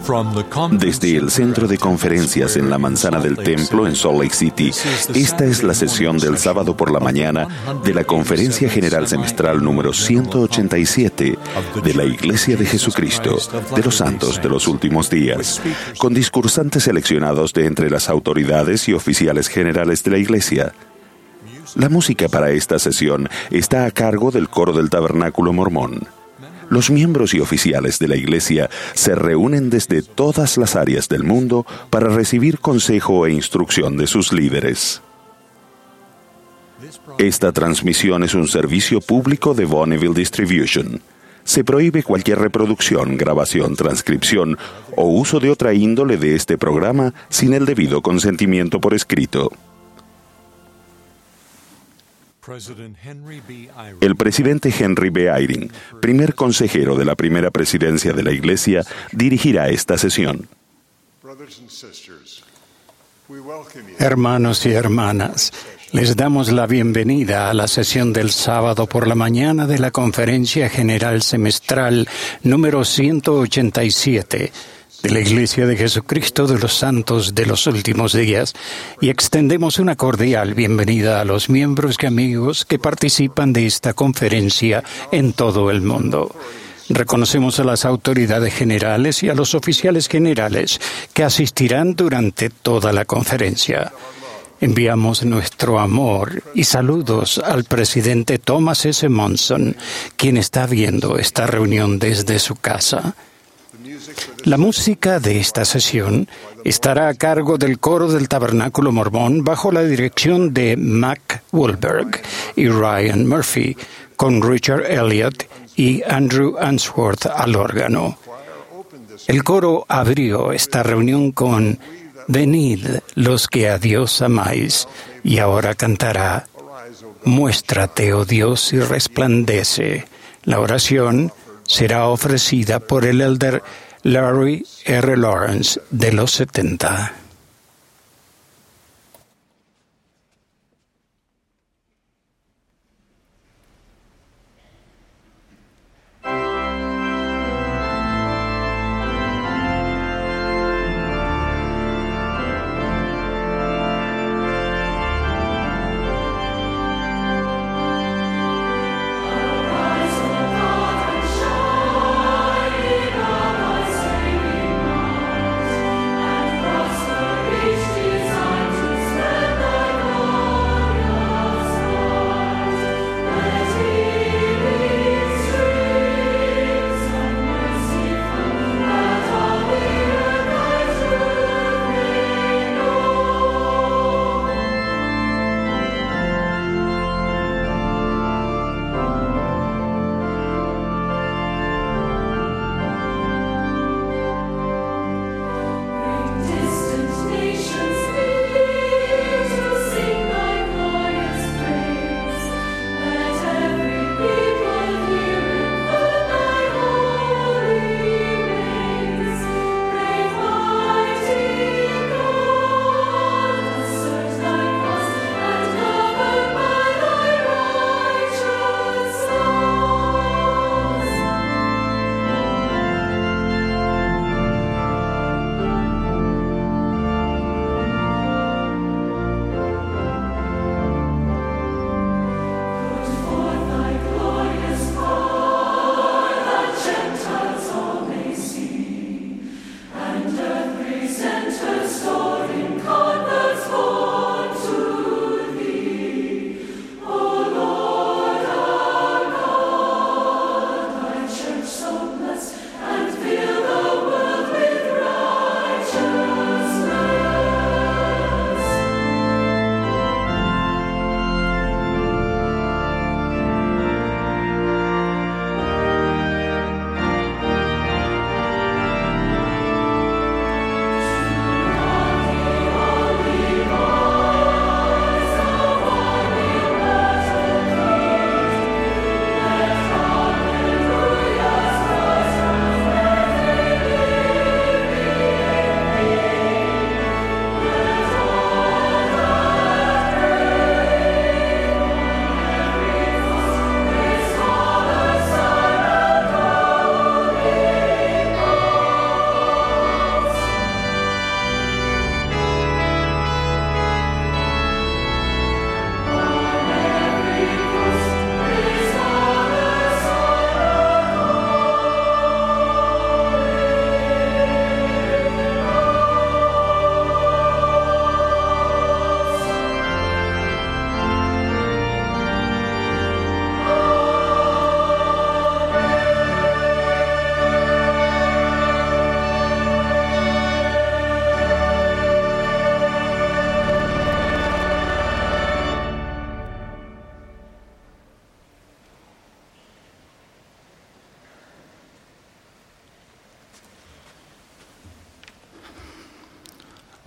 Desde el centro de conferencias en la manzana del templo en Salt Lake City, esta es la sesión del sábado por la mañana de la Conferencia General Semestral número 187 de la Iglesia de Jesucristo de los Santos de los Últimos Días, con discursantes seleccionados de entre las autoridades y oficiales generales de la Iglesia. La música para esta sesión está a cargo del Coro del Tabernáculo Mormón. Los miembros y oficiales de la Iglesia se reúnen desde todas las áreas del mundo para recibir consejo e instrucción de sus líderes. Esta transmisión es un servicio público de Bonneville Distribution. Se prohíbe cualquier reproducción, grabación, transcripción o uso de otra índole de este programa sin el debido consentimiento por escrito. El presidente Henry B. Eyring, primer consejero de la primera presidencia de la Iglesia, dirigirá esta sesión. Hermanos y hermanas, les damos la bienvenida a la sesión del sábado por la mañana de la Conferencia General Semestral número 187 de la Iglesia de Jesucristo de los Santos de los Últimos Días, y extendemos una cordial bienvenida a los miembros y amigos que participan de esta conferencia en todo el mundo. Reconocemos a las autoridades generales y a los oficiales generales que asistirán durante toda la conferencia. Enviamos nuestro amor y saludos al presidente Thomas S. Monson, quien está viendo esta reunión desde su casa. La música de esta sesión estará a cargo del Coro del Tabernáculo Mormón bajo la dirección de Mac Woolberg y Ryan Murphy, con Richard Elliott y Andrew Answorth al órgano. El coro abrió esta reunión con «Venid los que a Dios amáis», y ahora cantará «Muéstrate, oh Dios, y resplandece». La oración será ofrecida por el elder Larry R. Lawrence de los 70. Prosper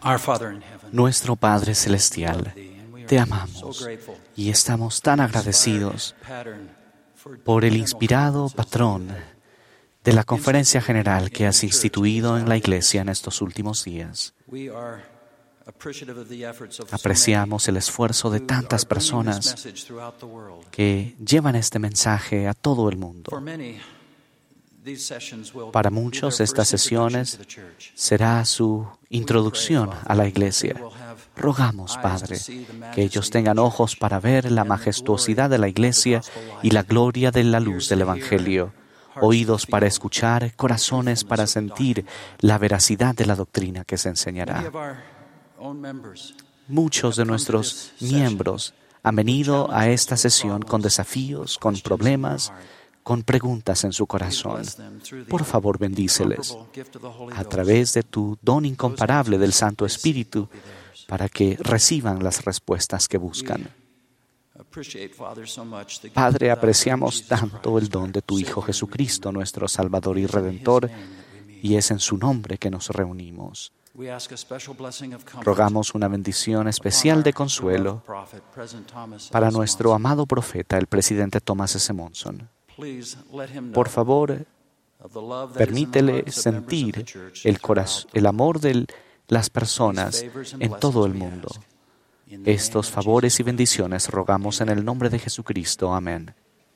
Nuestro Padre Celestial, te amamos y estamos tan agradecidos por el inspirado patrón de la Conferencia General que has instituido en la Iglesia en estos últimos días. Apreciamos el esfuerzo de tantas personas que llevan este mensaje a todo el mundo. Para muchos, estas sesiones será su introducción a la Iglesia. Rogamos, Padre, que ellos tengan ojos para ver la majestuosidad de la Iglesia y la gloria de la luz del Evangelio, oídos para escuchar, corazones para sentir la veracidad de la doctrina que se enseñará. Muchos de nuestros miembros han venido a esta sesión con desafíos, con problemas, con preguntas en su corazón. Por favor, bendíceles a través de tu don incomparable del Santo Espíritu para que reciban las respuestas que buscan. Padre, apreciamos tanto el don de tu Hijo Jesucristo, nuestro Salvador y Redentor, y es en su nombre que nos reunimos. Rogamos una bendición especial de consuelo para nuestro amado profeta, el presidente Thomas S. Monson. Por favor, permítele sentir el amor de las personas en todo el mundo. Estos favores y bendiciones rogamos en el nombre de Jesucristo. Amén.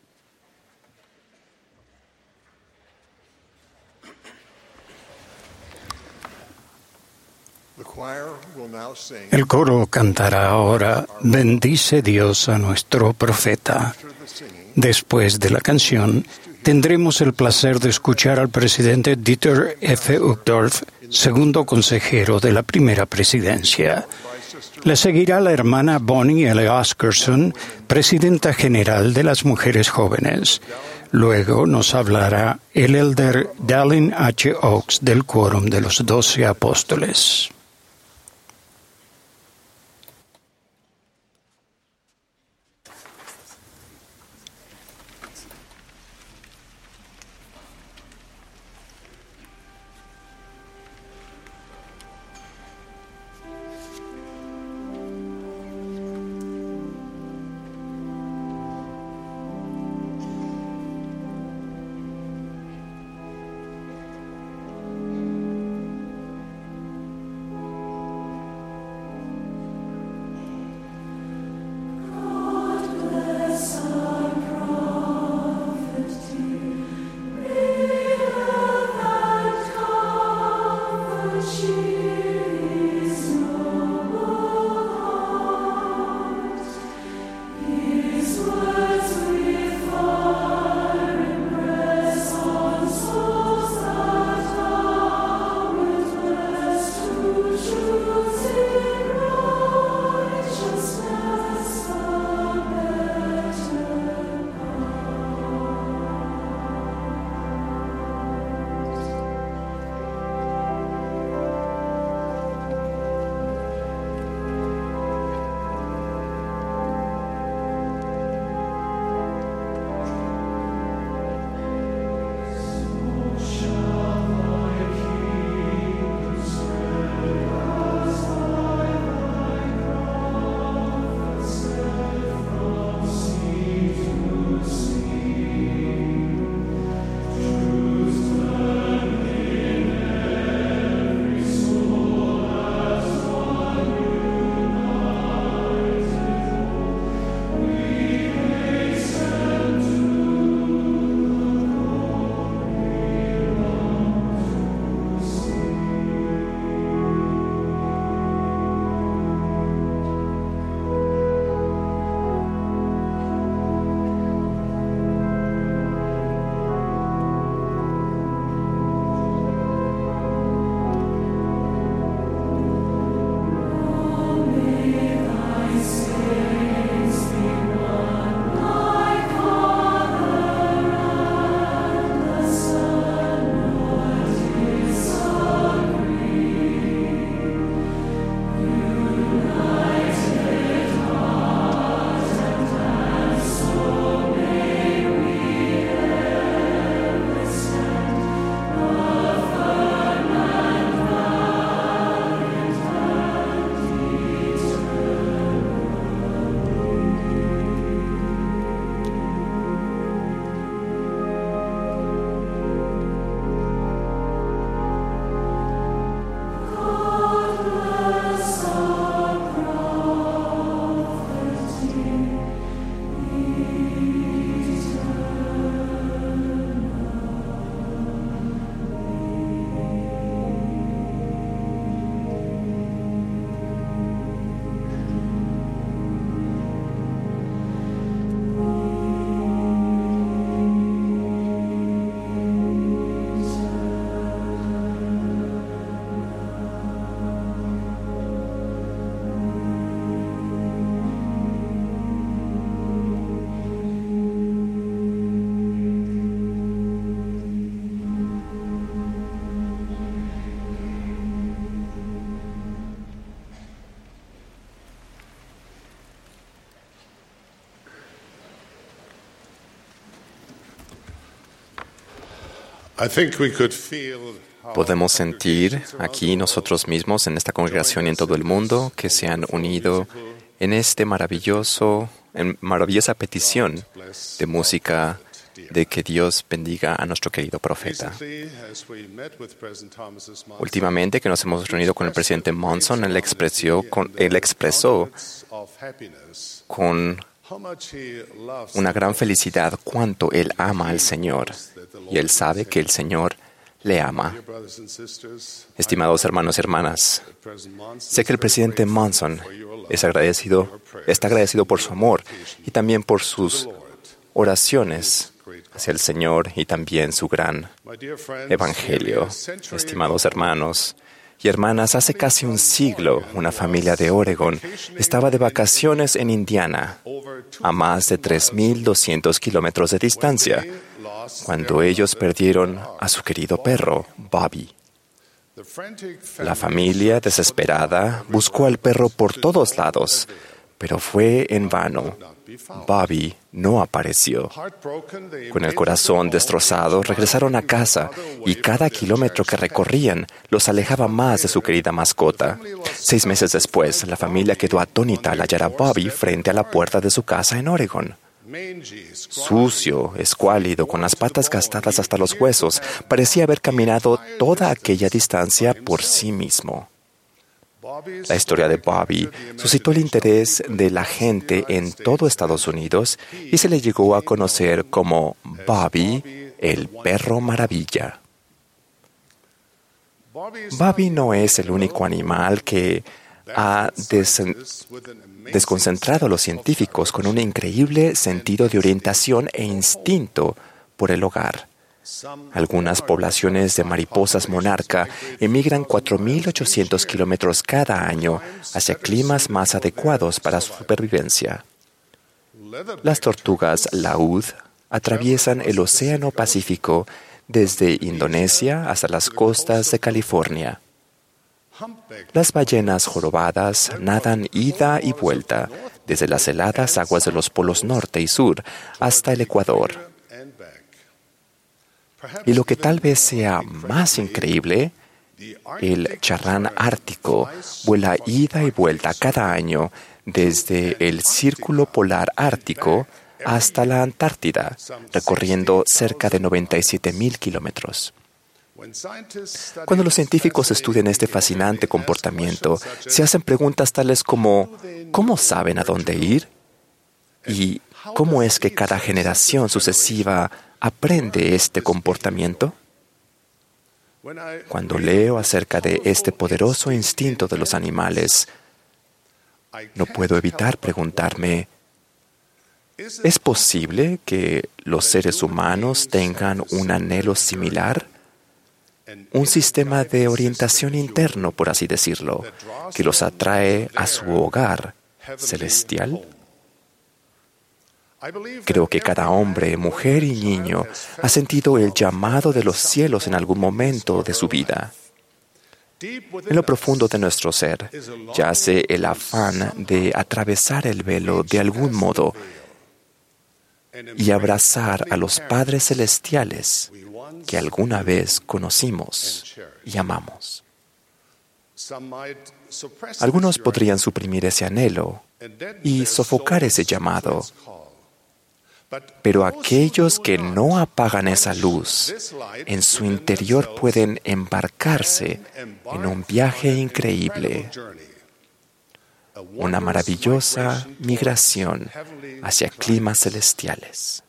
El coro cantará ahora Bendice Dios a nuestro profeta. Después de la canción, tendremos el placer de escuchar al presidente Dieter F. Uchtdorf, segundo consejero de la primera presidencia. Le seguirá la hermana Bonnie L. Oscarson, presidenta general de las mujeres jóvenes. Luego nos hablará el elder Dallin H. Oaks del Quórum de los 12 Apóstoles. Podemos sentir aquí nosotros mismos, en esta congregación y en todo el mundo, que se han unido en maravillosa petición de música, de que Dios bendiga a nuestro querido profeta. Últimamente, que nos hemos reunido con el presidente Monson, él expresó con una gran felicidad cuánto él ama al Señor, y él sabe que el Señor le ama. Estimados hermanos y hermanas, sé que el presidente Monson está agradecido por su amor y también por sus oraciones hacia el Señor y también su gran evangelio. Estimados hermanos y hermanas, hace casi un siglo, una familia de Oregon estaba de vacaciones en Indiana, a más de 3.200 kilómetros de distancia, cuando ellos perdieron a su querido perro, Bobby. La familia, desesperada, buscó al perro por todos lados, pero fue en vano. Bobby no apareció. Con el corazón destrozado, regresaron a casa y cada kilómetro que recorrían los alejaba más de su querida mascota. 6 meses después, la familia quedó atónita al hallar a Bobby frente a la puerta de su casa en Oregon. Sucio, escuálido, con las patas gastadas hasta los huesos, parecía haber caminado toda aquella distancia por sí mismo. La historia de Bobby suscitó el interés de la gente en todo Estados Unidos y se le llegó a conocer como Bobby, el perro maravilla. Bobby no es el único animal que ha desconcentrado a los científicos con un increíble sentido de orientación e instinto por el hogar. Algunas poblaciones de mariposas monarca emigran 4.800 kilómetros cada año hacia climas más adecuados para su supervivencia. Las tortugas laúd atraviesan el Océano Pacífico desde Indonesia hasta las costas de California. Las ballenas jorobadas nadan ida y vuelta desde las heladas aguas de los polos norte y sur hasta el Ecuador. Y lo que tal vez sea más increíble, el charrán ártico vuela ida y vuelta cada año desde el Círculo Polar Ártico hasta la Antártida, recorriendo cerca de 97.000 kilómetros. Cuando los científicos estudian este fascinante comportamiento, se hacen preguntas tales como ¿cómo saben a dónde ir? ¿Y cómo es que cada generación sucesiva aprende este comportamiento? Cuando leo acerca de este poderoso instinto de los animales, no puedo evitar preguntarme, ¿es posible que los seres humanos tengan un anhelo similar? Un sistema de orientación interno, por así decirlo, que los atrae a su hogar celestial. Creo que cada hombre, mujer y niño ha sentido el llamado de los cielos en algún momento de su vida. En lo profundo de nuestro ser yace el afán de atravesar el velo de algún modo y abrazar a los padres celestiales que alguna vez conocimos y amamos. Algunos podrían suprimir ese anhelo y sofocar ese llamado, pero aquellos que no apagan esa luz en su interior pueden embarcarse en un viaje increíble, una maravillosa migración hacia climas celestiales.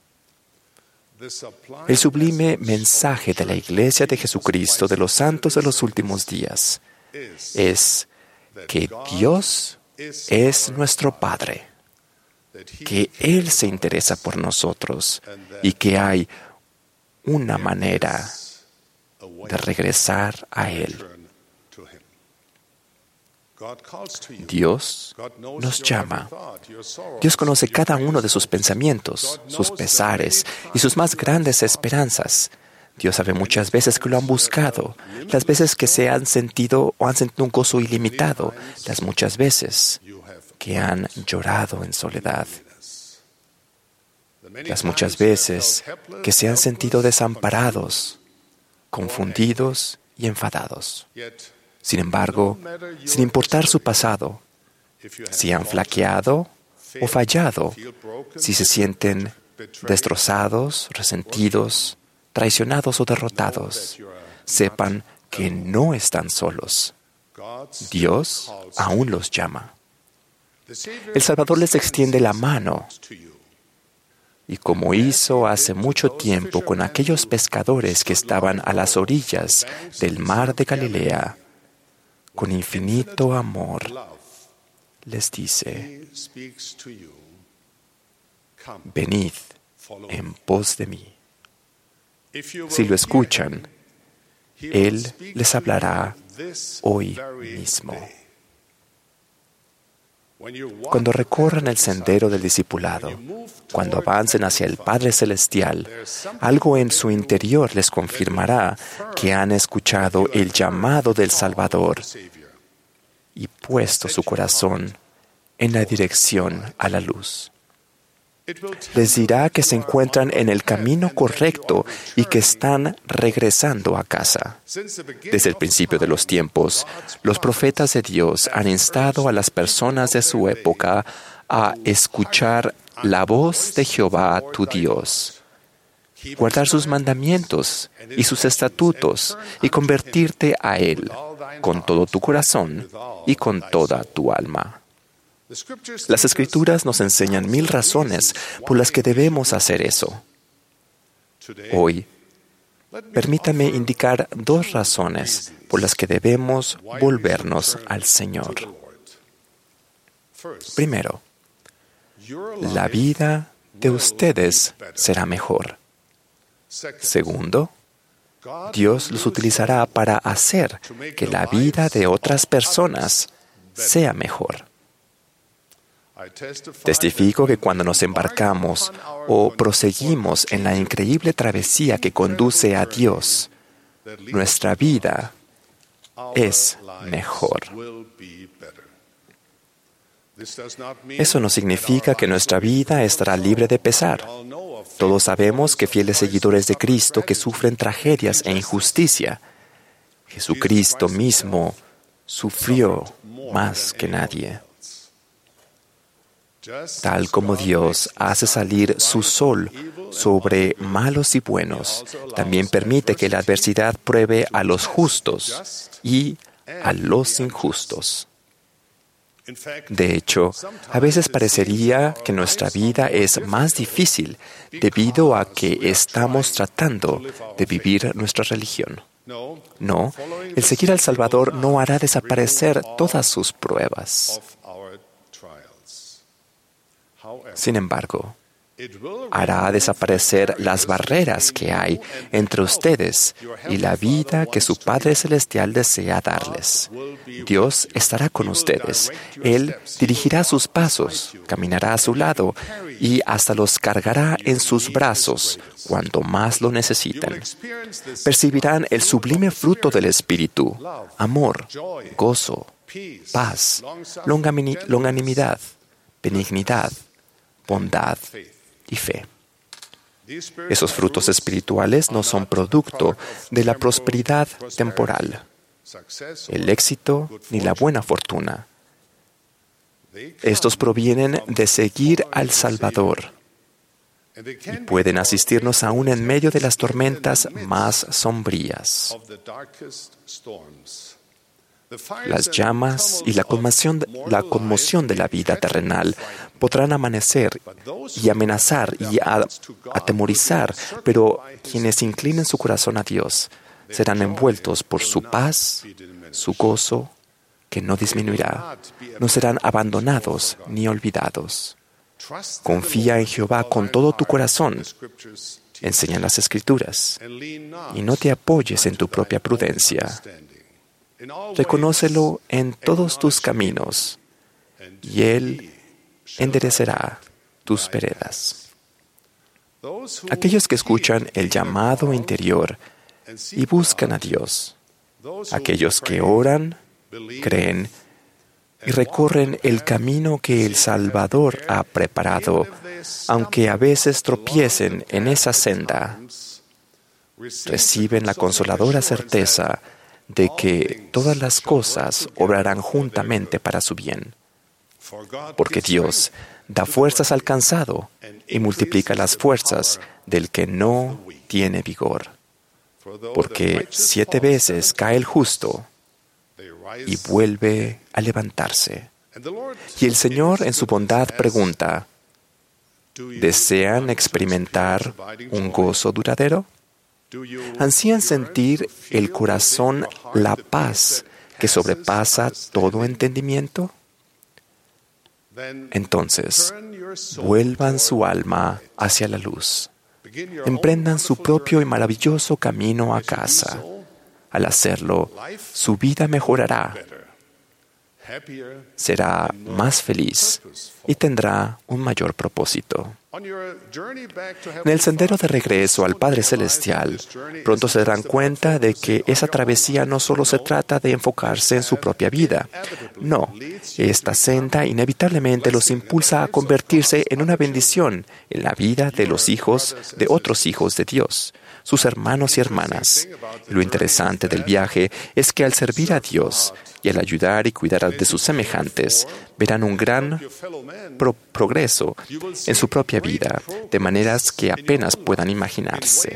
El sublime mensaje de la Iglesia de Jesucristo de los santos de los últimos días es que Dios es nuestro Padre, que Él se interesa por nosotros y que hay una manera de regresar a Él. Dios nos llama. Dios conoce cada uno de sus pensamientos, sus pesares y sus más grandes esperanzas. Dios sabe muchas veces que lo han buscado, las veces que se han sentido o han sentido un gozo ilimitado, las muchas veces que han llorado en soledad, las muchas veces que se han sentido desamparados confundidos y enfadados. Sin embargo, sin importar su pasado, si han flaqueado o fallado, si se sienten destrozados, resentidos, traicionados o derrotados, sepan que no están solos. Dios aún los llama. El Salvador les extiende la mano, y como hizo hace mucho tiempo con aquellos pescadores que estaban a las orillas del mar de Galilea, con infinito amor, les dice: venid en pos de mí. Si lo escuchan, Él les hablará hoy mismo. Cuando recorran el sendero del discipulado, cuando avancen hacia el Padre Celestial, algo en su interior les confirmará que han escuchado el llamado del Salvador y puesto su corazón en la dirección a la luz. Les dirá que se encuentran en el camino correcto y que están regresando a casa. Desde el principio de los tiempos, los profetas de Dios han instado a las personas de su época a escuchar la voz de Jehová tu Dios, guardar sus mandamientos y sus estatutos y convertirte a Él con todo tu corazón y con toda tu alma. Las Escrituras nos enseñan 1000 razones por las que debemos hacer eso. Hoy, permítame indicar 2 razones por las que debemos volvernos al Señor. Primero, la vida de ustedes será mejor. Segundo, Dios los utilizará para hacer que la vida de otras personas sea mejor. Testifico que cuando nos embarcamos o proseguimos en la increíble travesía que conduce a Dios, nuestra vida es mejor. Eso no significa que nuestra vida estará libre de pesar. Todos sabemos que fieles seguidores de Cristo que sufren tragedias e injusticia. Jesucristo mismo sufrió más que nadie. Tal como Dios hace salir su sol sobre malos y buenos, también permite que la adversidad pruebe a los justos y a los injustos. De hecho, a veces parecería que nuestra vida es más difícil debido a que estamos tratando de vivir nuestra religión. No, el seguir al Salvador no hará desaparecer todas sus pruebas. Sin embargo, hará desaparecer las barreras que hay entre ustedes y la vida que su Padre Celestial desea darles. Dios estará con ustedes. Él dirigirá sus pasos, caminará a su lado y hasta los cargará en sus brazos cuando más lo necesiten. Percibirán el sublime fruto del Espíritu: amor, gozo, paz, longanimidad, benignidad, bondad y fe. Esos frutos espirituales no son producto de la prosperidad temporal, el éxito ni la buena fortuna. Estos provienen de seguir al Salvador y pueden asistirnos aún en medio de las tormentas más sombrías. Las llamas y la conmoción de la vida terrenal podrán amanecer y amenazar y atemorizar, pero quienes inclinen su corazón a Dios serán envueltos por su paz, su gozo, que no disminuirá. No serán abandonados ni olvidados. Confía en Jehová con todo tu corazón. Enseñan las Escrituras. Y no te apoyes en tu propia prudencia. Reconócelo en todos tus caminos, y Él enderecerá tus veredas. Aquellos que escuchan el llamado interior y buscan a Dios, aquellos que oran, creen y recorren el camino que el Salvador ha preparado, aunque a veces tropiecen en esa senda, reciben la consoladora certeza de que todas las cosas obrarán juntamente para su bien, porque Dios da fuerzas al cansado y multiplica las fuerzas del que no tiene vigor. Porque 7 veces cae el justo y vuelve a levantarse. Y el Señor en su bondad pregunta, ¿desean experimentar un gozo duradero? ¿Ansían sentir el corazón la paz que sobrepasa todo entendimiento? Entonces, vuelvan su alma hacia la luz. Emprendan su propio y maravilloso camino a casa. Al hacerlo, su vida mejorará, será más feliz y tendrá un mayor propósito. En el sendero de regreso al Padre Celestial, pronto se darán cuenta de que esa travesía no solo se trata de enfocarse en su propia vida. No, esta senda inevitablemente los impulsa a convertirse en una bendición en la vida de los hijos de otros hijos de Dios, sus hermanos y hermanas. Lo interesante del viaje es que al servir a Dios y al ayudar y cuidar de sus semejantes, verán un gran progreso en su propia vida, de maneras que apenas puedan imaginarse.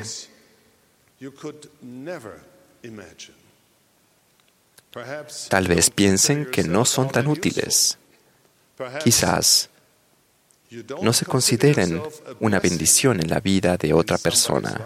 Tal vez piensen que no son tan útiles. Quizás no se consideren una bendición en la vida de otra persona.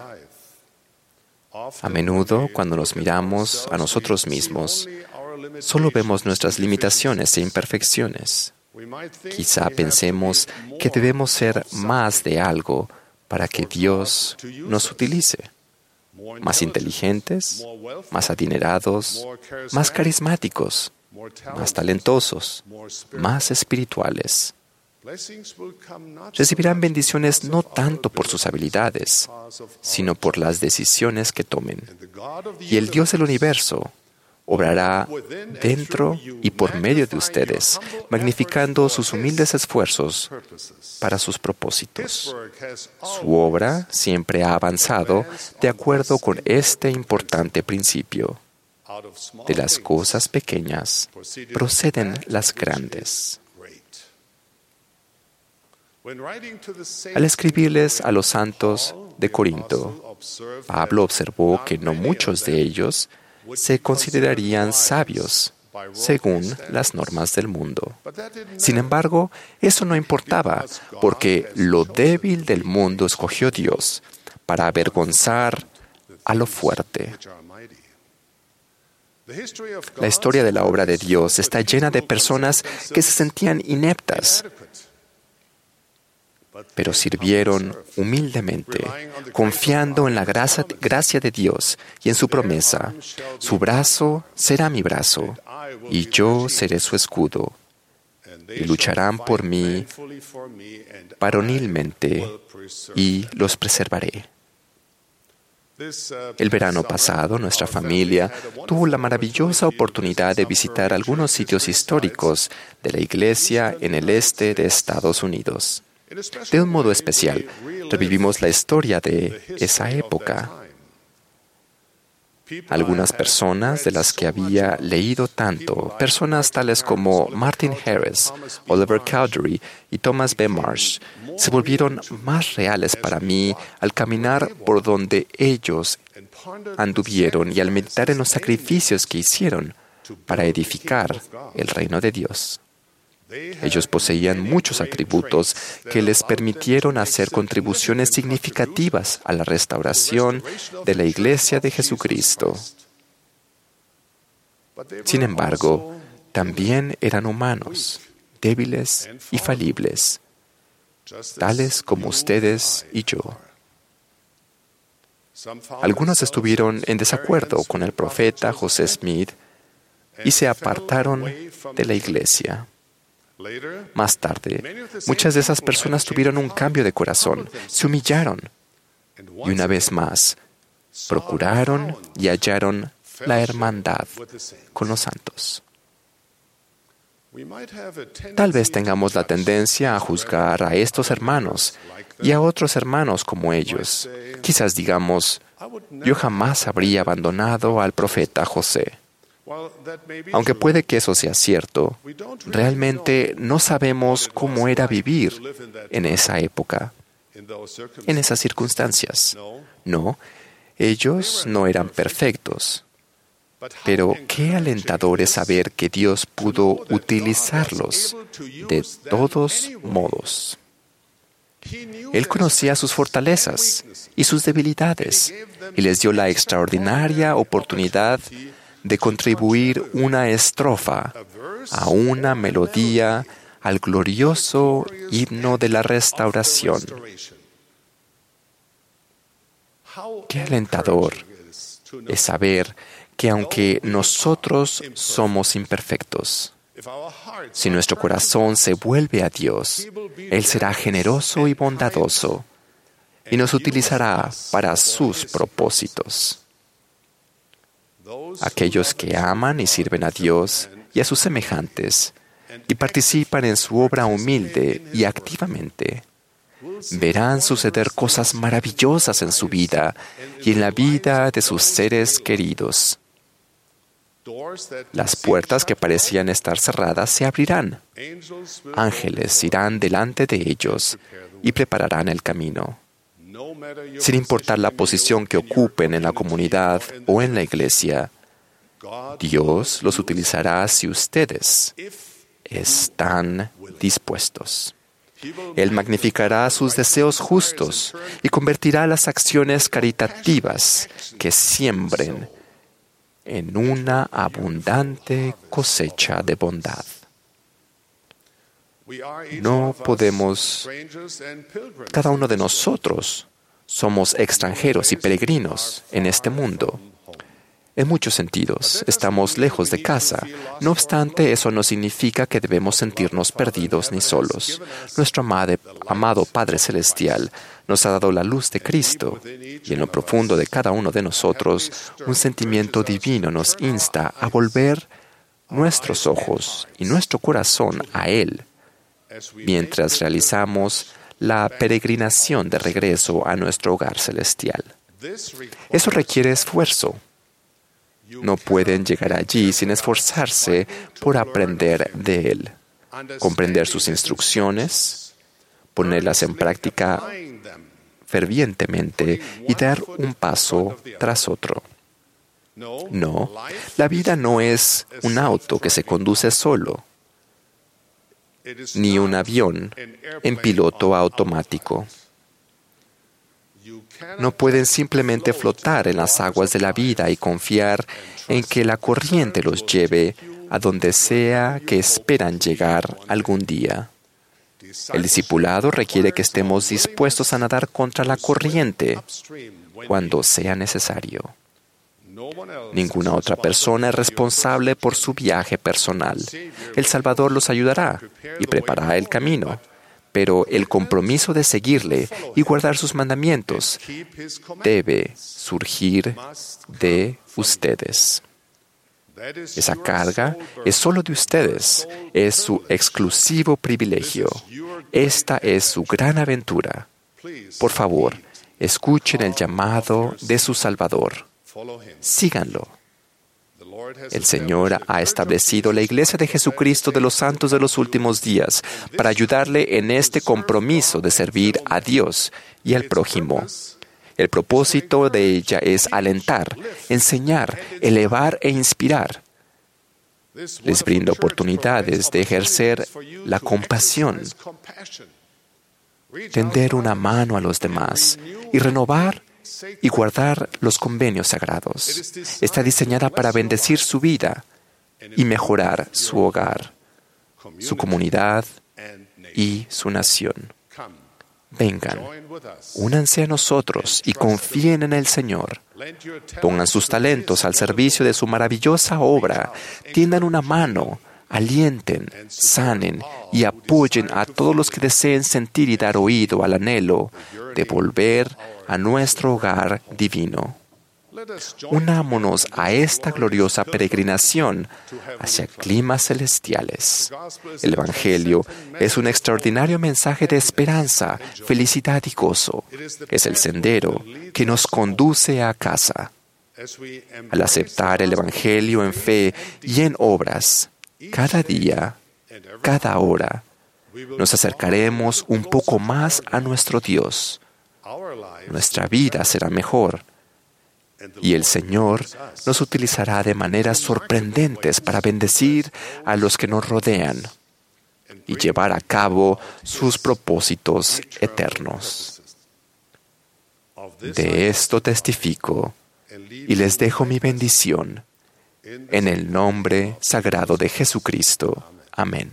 A menudo, cuando nos miramos a nosotros mismos, solo vemos nuestras limitaciones e imperfecciones. Quizá pensemos que debemos ser más de algo para que Dios nos utilice. Más inteligentes, más adinerados, más carismáticos, más talentosos, más espirituales. Recibirán bendiciones no tanto por sus habilidades, sino por las decisiones que tomen. Y el Dios del universo obrará dentro y por medio de ustedes, magnificando sus humildes esfuerzos para sus propósitos. Su obra siempre ha avanzado de acuerdo con este importante principio. De las cosas pequeñas proceden las grandes. Al escribirles a los santos de Corinto, Pablo observó que no muchos de ellos se considerarían sabios según las normas del mundo. Sin embargo, eso no importaba, porque lo débil del mundo escogió Dios para avergonzar a lo fuerte. La historia de la obra de Dios está llena de personas que se sentían ineptas, pero sirvieron humildemente, confiando en la gracia de Dios y en su promesa. Su brazo será mi brazo, y yo seré su escudo. Y lucharán por mí varonilmente, y los preservaré. El verano pasado, nuestra familia tuvo la maravillosa oportunidad de visitar algunos sitios históricos de la iglesia en el este de Estados Unidos. De un modo especial, revivimos la historia de esa época. Algunas personas de las que había leído tanto, personas tales como Martin Harris, Oliver Cowdery y Thomas B. Marsh, se volvieron más reales para mí al caminar por donde ellos anduvieron y al meditar en los sacrificios que hicieron para edificar el reino de Dios. Ellos poseían muchos atributos que les permitieron hacer contribuciones significativas a la restauración de la Iglesia de Jesucristo. Sin embargo, también eran humanos, débiles y falibles, tales como ustedes y yo. Algunos estuvieron en desacuerdo con el profeta José Smith y se apartaron de la Iglesia. Más tarde, muchas de esas personas tuvieron un cambio de corazón, se humillaron y una vez más procuraron y hallaron la hermandad con los santos. Tal vez tengamos la tendencia a juzgar a estos hermanos y a otros hermanos como ellos. Quizás digamos, yo jamás habría abandonado al profeta José. Aunque puede que eso sea cierto, realmente no sabemos cómo era vivir en esa época, en esas circunstancias. No, ellos no eran perfectos. Pero qué alentador es saber que Dios pudo utilizarlos de todos modos. Él conocía sus fortalezas y sus debilidades y les dio la extraordinaria oportunidad de contribuir una estrofa a una melodía al glorioso himno de la restauración. Qué alentador es saber que aunque nosotros somos imperfectos, si nuestro corazón se vuelve a Dios, Él será generoso y bondadoso y nos utilizará para sus propósitos. Aquellos que aman y sirven a Dios y a sus semejantes y participan en su obra humilde y activamente, verán suceder cosas maravillosas en su vida y en la vida de sus seres queridos. Las puertas que parecían estar cerradas se abrirán. Ángeles irán delante de ellos y prepararán el camino. Sin importar la posición que ocupen en la comunidad o en la iglesia, Dios los utilizará si ustedes están dispuestos. Él magnificará sus deseos justos y convertirá las acciones caritativas que siembren en una abundante cosecha de bondad. No podemos, cada uno de nosotros, somos extranjeros y peregrinos en este mundo. En muchos sentidos, estamos lejos de casa. No obstante, eso no significa que debemos sentirnos perdidos ni solos. Nuestro amado Padre Celestial nos ha dado la luz de Cristo, y en lo profundo de cada uno de nosotros, un sentimiento divino nos insta a volver nuestros ojos y nuestro corazón a Él, mientras realizamos la peregrinación de regreso a nuestro hogar celestial. Eso requiere esfuerzo. No pueden llegar allí sin esforzarse por aprender de Él, comprender sus instrucciones, ponerlas en práctica fervientemente y dar un paso tras otro. No, la vida no es un auto que se conduce solo, ni un avión en piloto automático. No pueden simplemente flotar en las aguas de la vida y confiar en que la corriente los lleve a donde sea que esperan llegar algún día. El discipulado requiere que estemos dispuestos a nadar contra la corriente cuando sea necesario. Ninguna otra persona es responsable por su viaje personal. El Salvador los ayudará y preparará el camino. Pero el compromiso de seguirle y guardar sus mandamientos debe surgir de ustedes. Esa carga es solo de ustedes, es su exclusivo privilegio. Esta es su gran aventura. Por favor, escuchen el llamado de su Salvador. Síganlo. El Señor ha establecido la Iglesia de Jesucristo de los Santos de los Últimos Días para ayudarle en este compromiso de servir a Dios y al prójimo. El propósito de ella es alentar, enseñar, elevar e inspirar. Les brinda oportunidades de ejercer la compasión, tender una mano a los demás y renovar y guardar los convenios sagrados. Está diseñada para bendecir su vida y mejorar su hogar, su comunidad y su nación. Vengan, únanse a nosotros y confíen en el Señor. Pongan sus talentos al servicio de su maravillosa obra. Tiendan una mano, alienten, sanen y apoyen a todos los que deseen sentir y dar oído al anhelo de volver a nuestro hogar divino. Unámonos a esta gloriosa peregrinación hacia climas celestiales. El Evangelio es un extraordinario mensaje de esperanza, felicidad y gozo. Es el sendero que nos conduce a casa. Al aceptar el Evangelio en fe y en obras, cada día, cada hora, nos acercaremos un poco más a nuestro Dios. Nuestra vida será mejor y el Señor nos utilizará de maneras sorprendentes para bendecir a los que nos rodean y llevar a cabo sus propósitos eternos. De esto testifico y les dejo mi bendición en el nombre sagrado de Jesucristo. Amén.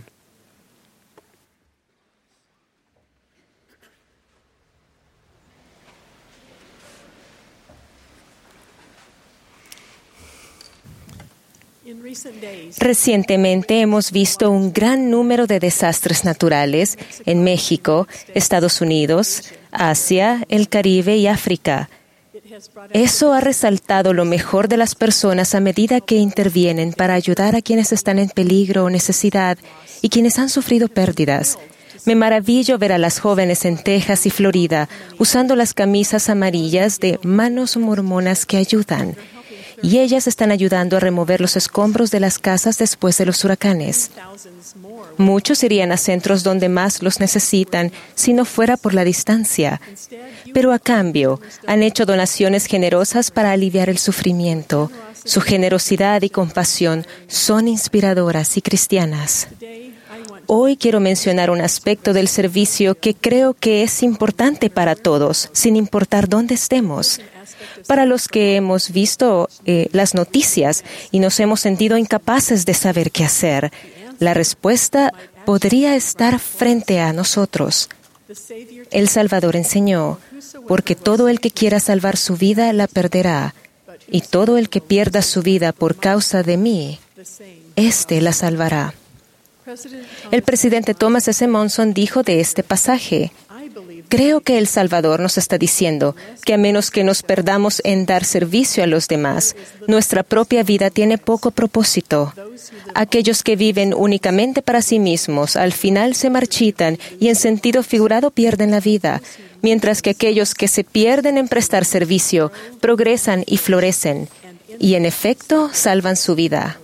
Recientemente hemos visto un gran número de desastres naturales en México, Estados Unidos, Asia, el Caribe y África. Eso ha resaltado lo mejor de las personas a medida que intervienen para ayudar a quienes están en peligro o necesidad y quienes han sufrido pérdidas. Me maravillo ver a las jóvenes en Texas y Florida usando las camisas amarillas de Manos Mormonas que ayudan. Y ellas están ayudando a remover los escombros de las casas después de los huracanes. Muchos irían a centros donde más los necesitan si no fuera por la distancia. Pero a cambio, han hecho donaciones generosas para aliviar el sufrimiento. Su generosidad y compasión son inspiradoras y cristianas. Hoy quiero mencionar un aspecto del servicio que creo que es importante para todos, sin importar dónde estemos. Para los que hemos visto las noticias y nos hemos sentido incapaces de saber qué hacer, la respuesta podría estar frente a nosotros. El Salvador enseñó, porque todo el que quiera salvar su vida la perderá, y todo el que pierda su vida por causa de mí, éste la salvará. El presidente Thomas S. Monson dijo de este pasaje: creo que el Salvador nos está diciendo que a menos que nos perdamos en dar servicio a los demás, nuestra propia vida tiene poco propósito. Aquellos que viven únicamente para sí mismos al final se marchitan y en sentido figurado pierden la vida, mientras que aquellos que se pierden en prestar servicio progresan y florecen y en efecto salvan su vida.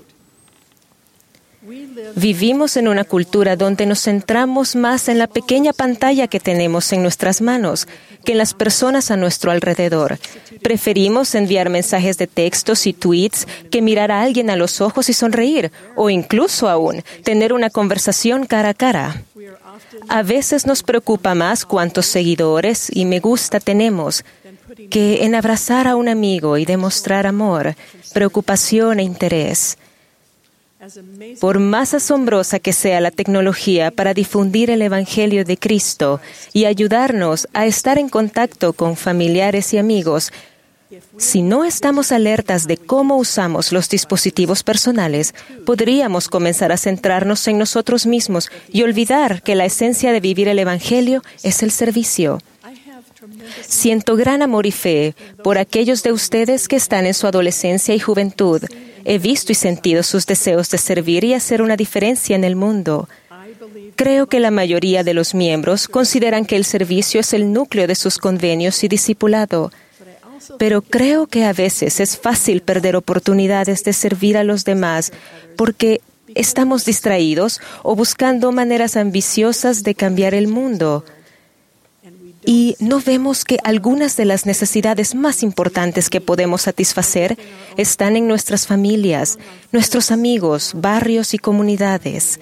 Vivimos en una cultura donde nos centramos más en la pequeña pantalla que tenemos en nuestras manos que en las personas a nuestro alrededor. Preferimos enviar mensajes de textos y tweets que mirar a alguien a los ojos y sonreír, o incluso aún tener una conversación cara a cara. A veces nos preocupa más cuántos seguidores y me gusta tenemos que en abrazar a un amigo y demostrar amor, preocupación e interés. Por más asombrosa que sea la tecnología para difundir el Evangelio de Cristo y ayudarnos a estar en contacto con familiares y amigos, si no estamos alertas de cómo usamos los dispositivos personales, podríamos comenzar a centrarnos en nosotros mismos y olvidar que la esencia de vivir el Evangelio es el servicio. Siento gran amor y fe por aquellos de ustedes que están en su adolescencia y juventud. He visto y sentido sus deseos de servir y hacer una diferencia en el mundo. Creo que la mayoría de los miembros consideran que el servicio es el núcleo de sus convenios y discipulado. Pero creo que a veces es fácil perder oportunidades de servir a los demás porque estamos distraídos o buscando maneras ambiciosas de cambiar el mundo. Y no vemos que algunas de las necesidades más importantes que podemos satisfacer están en nuestras familias, nuestros amigos, barrios y comunidades.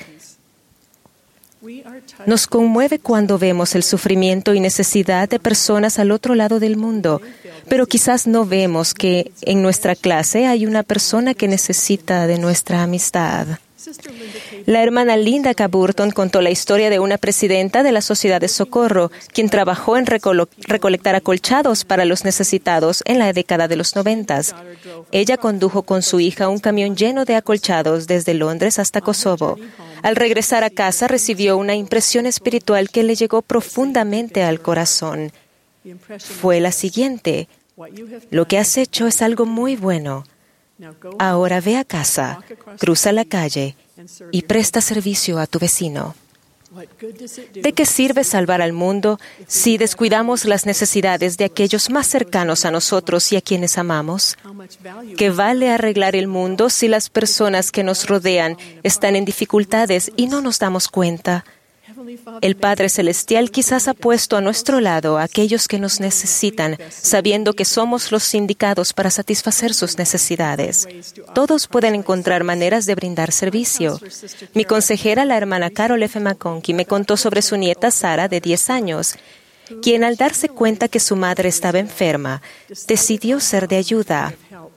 Nos conmueve cuando vemos el sufrimiento y necesidad de personas al otro lado del mundo, pero quizás no vemos que en nuestra clase hay una persona que necesita de nuestra amistad. La hermana Linda K. Burton contó la historia de una presidenta de la Sociedad de Socorro, quien trabajó en recolectar acolchados para los necesitados en la década de los 90. Ella condujo con su hija un camión lleno de acolchados desde Londres hasta Kosovo. Al regresar a casa recibió una impresión espiritual que le llegó profundamente al corazón. Fue la siguiente: Lo que has hecho es algo muy bueno. Ahora ve a casa, cruza la calle y presta servicio a tu vecino. ¿De qué sirve salvar al mundo si descuidamos las necesidades de aquellos más cercanos a nosotros y a quienes amamos? ¿Qué vale arreglar el mundo si las personas que nos rodean están en dificultades y no nos damos cuenta? El Padre Celestial quizás ha puesto a nuestro lado a aquellos que nos necesitan, sabiendo que somos los indicados para satisfacer sus necesidades. Todos pueden encontrar maneras de brindar servicio. Mi consejera, la hermana Carol F. McConkie, me contó sobre su nieta Sara, de 10 años, quien al darse cuenta que su madre estaba enferma, decidió ser de ayuda.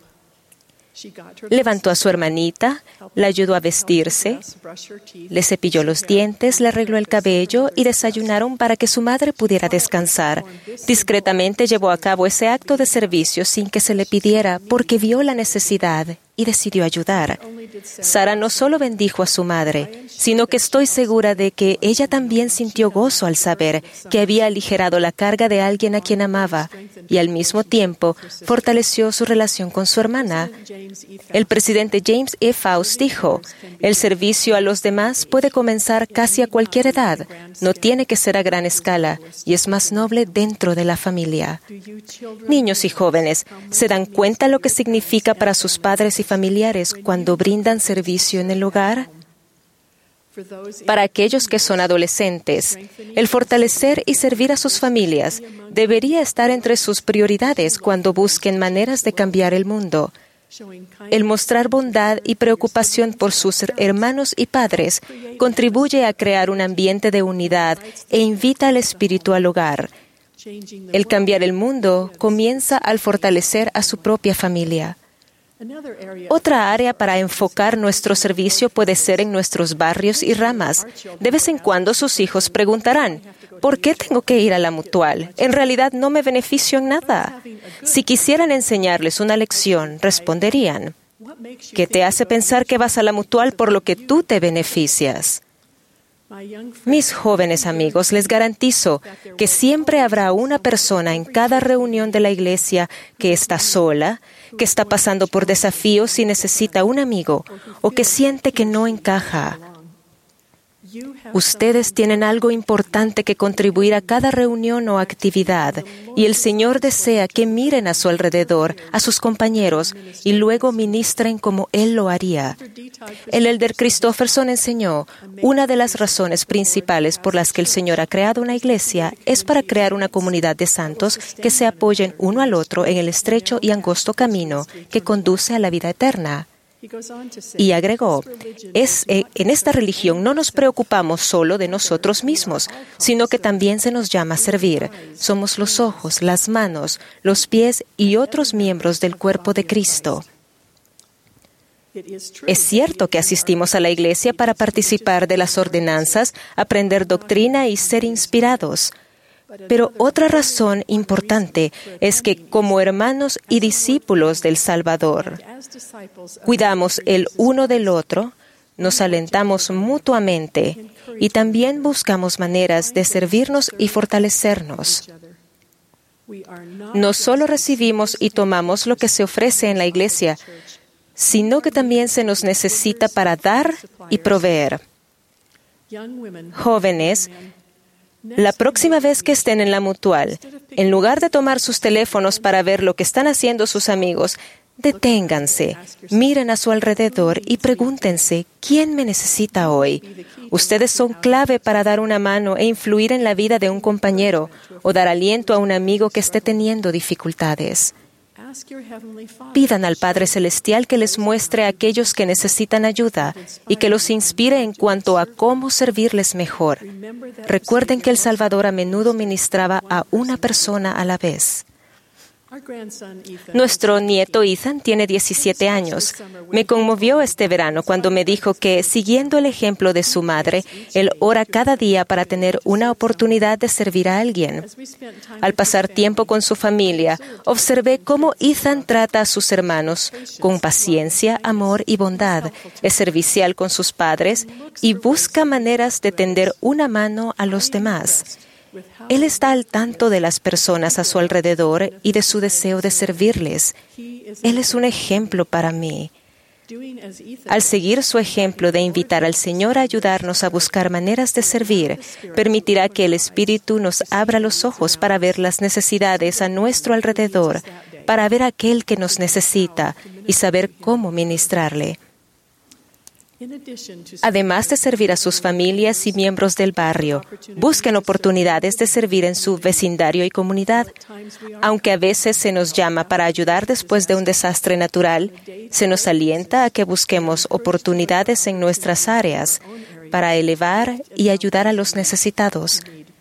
Levantó a su hermanita, la ayudó a vestirse, le cepilló los dientes, le arregló el cabello y desayunaron para que su madre pudiera descansar. Discretamente llevó a cabo ese acto de servicio sin que se le pidiera, porque vio la necesidad y decidió ayudar. Sara no solo bendijo a su madre, sino que estoy segura de que ella también sintió gozo al saber que había aligerado la carga de alguien a quien amaba y al mismo tiempo fortaleció su relación con su hermana. El presidente James E. Faust dijo, «El servicio a los demás puede comenzar casi a cualquier edad, no tiene que ser a gran escala y es más noble dentro de la familia». Niños y jóvenes, ¿se dan cuenta lo que significa para sus padres y familiares cuando brindan servicio en el hogar? Para aquellos que son adolescentes, el fortalecer y servir a sus familias debería estar entre sus prioridades cuando busquen maneras de cambiar el mundo. El mostrar bondad y preocupación por sus hermanos y padres contribuye a crear un ambiente de unidad e invita al espíritu al hogar. El cambiar el mundo comienza al fortalecer a su propia familia. Otra área para enfocar nuestro servicio puede ser en nuestros barrios y ramas. De vez en cuando sus hijos preguntarán, ¿por qué tengo que ir a la mutual? En realidad no me beneficio en nada. Si quisieran enseñarles una lección, responderían, ¿qué te hace pensar que vas a la mutual por lo que tú te beneficias? Mis jóvenes amigos, les garantizo que siempre habrá una persona en cada reunión de la iglesia que está sola, que está pasando por desafíos y necesita un amigo, o que siente que no encaja. Ustedes tienen algo importante que contribuir a cada reunión o actividad, y el Señor desea que miren a su alrededor, a sus compañeros, y luego ministren como Él lo haría. El elder Christofferson enseñó, una de las razones principales por las que el Señor ha creado una iglesia es para crear una comunidad de santos que se apoyen uno al otro en el estrecho y angosto camino que conduce a la vida eterna. Y agregó, en esta religión no nos preocupamos solo de nosotros mismos, sino que también se nos llama a servir. Somos los ojos, las manos, los pies y otros miembros del cuerpo de Cristo. Es cierto que asistimos a la iglesia para participar de las ordenanzas, aprender doctrina y ser inspirados. Pero otra razón importante es que como hermanos y discípulos del Salvador, cuidamos el uno del otro, nos alentamos mutuamente y también buscamos maneras de servirnos y fortalecernos. No solo recibimos y tomamos lo que se ofrece en la iglesia, sino que también se nos necesita para dar y proveer. Jóvenes, la próxima vez que estén en la mutual, en lugar de tomar sus teléfonos para ver lo que están haciendo sus amigos, deténganse, miren a su alrededor y pregúntense, ¿quién me necesita hoy? Ustedes son clave para dar una mano e influir en la vida de un compañero o dar aliento a un amigo que esté teniendo dificultades. Pidan al Padre Celestial que les muestre a aquellos que necesitan ayuda y que los inspire en cuanto a cómo servirles mejor. Recuerden que el Salvador a menudo ministraba a una persona a la vez. Nuestro nieto Ethan tiene 17 años. Me conmovió este verano cuando me dijo que, siguiendo el ejemplo de su madre, él ora cada día para tener una oportunidad de servir a alguien. Al pasar tiempo con su familia, observé cómo Ethan trata a sus hermanos con paciencia, amor y bondad, es servicial con sus padres y busca maneras de tender una mano a los demás. Él está al tanto de las personas a su alrededor y de su deseo de servirles. Él es un ejemplo para mí. Al seguir su ejemplo de invitar al Señor a ayudarnos a buscar maneras de servir, permitirá que el Espíritu nos abra los ojos para ver las necesidades a nuestro alrededor, para ver a aquel que nos necesita y saber cómo ministrarle. Además de servir a sus familias y miembros del barrio, busquen oportunidades de servir en su vecindario y comunidad. Aunque a veces se nos llama para ayudar después de un desastre natural, se nos alienta a que busquemos oportunidades en nuestras áreas para elevar y ayudar a los necesitados.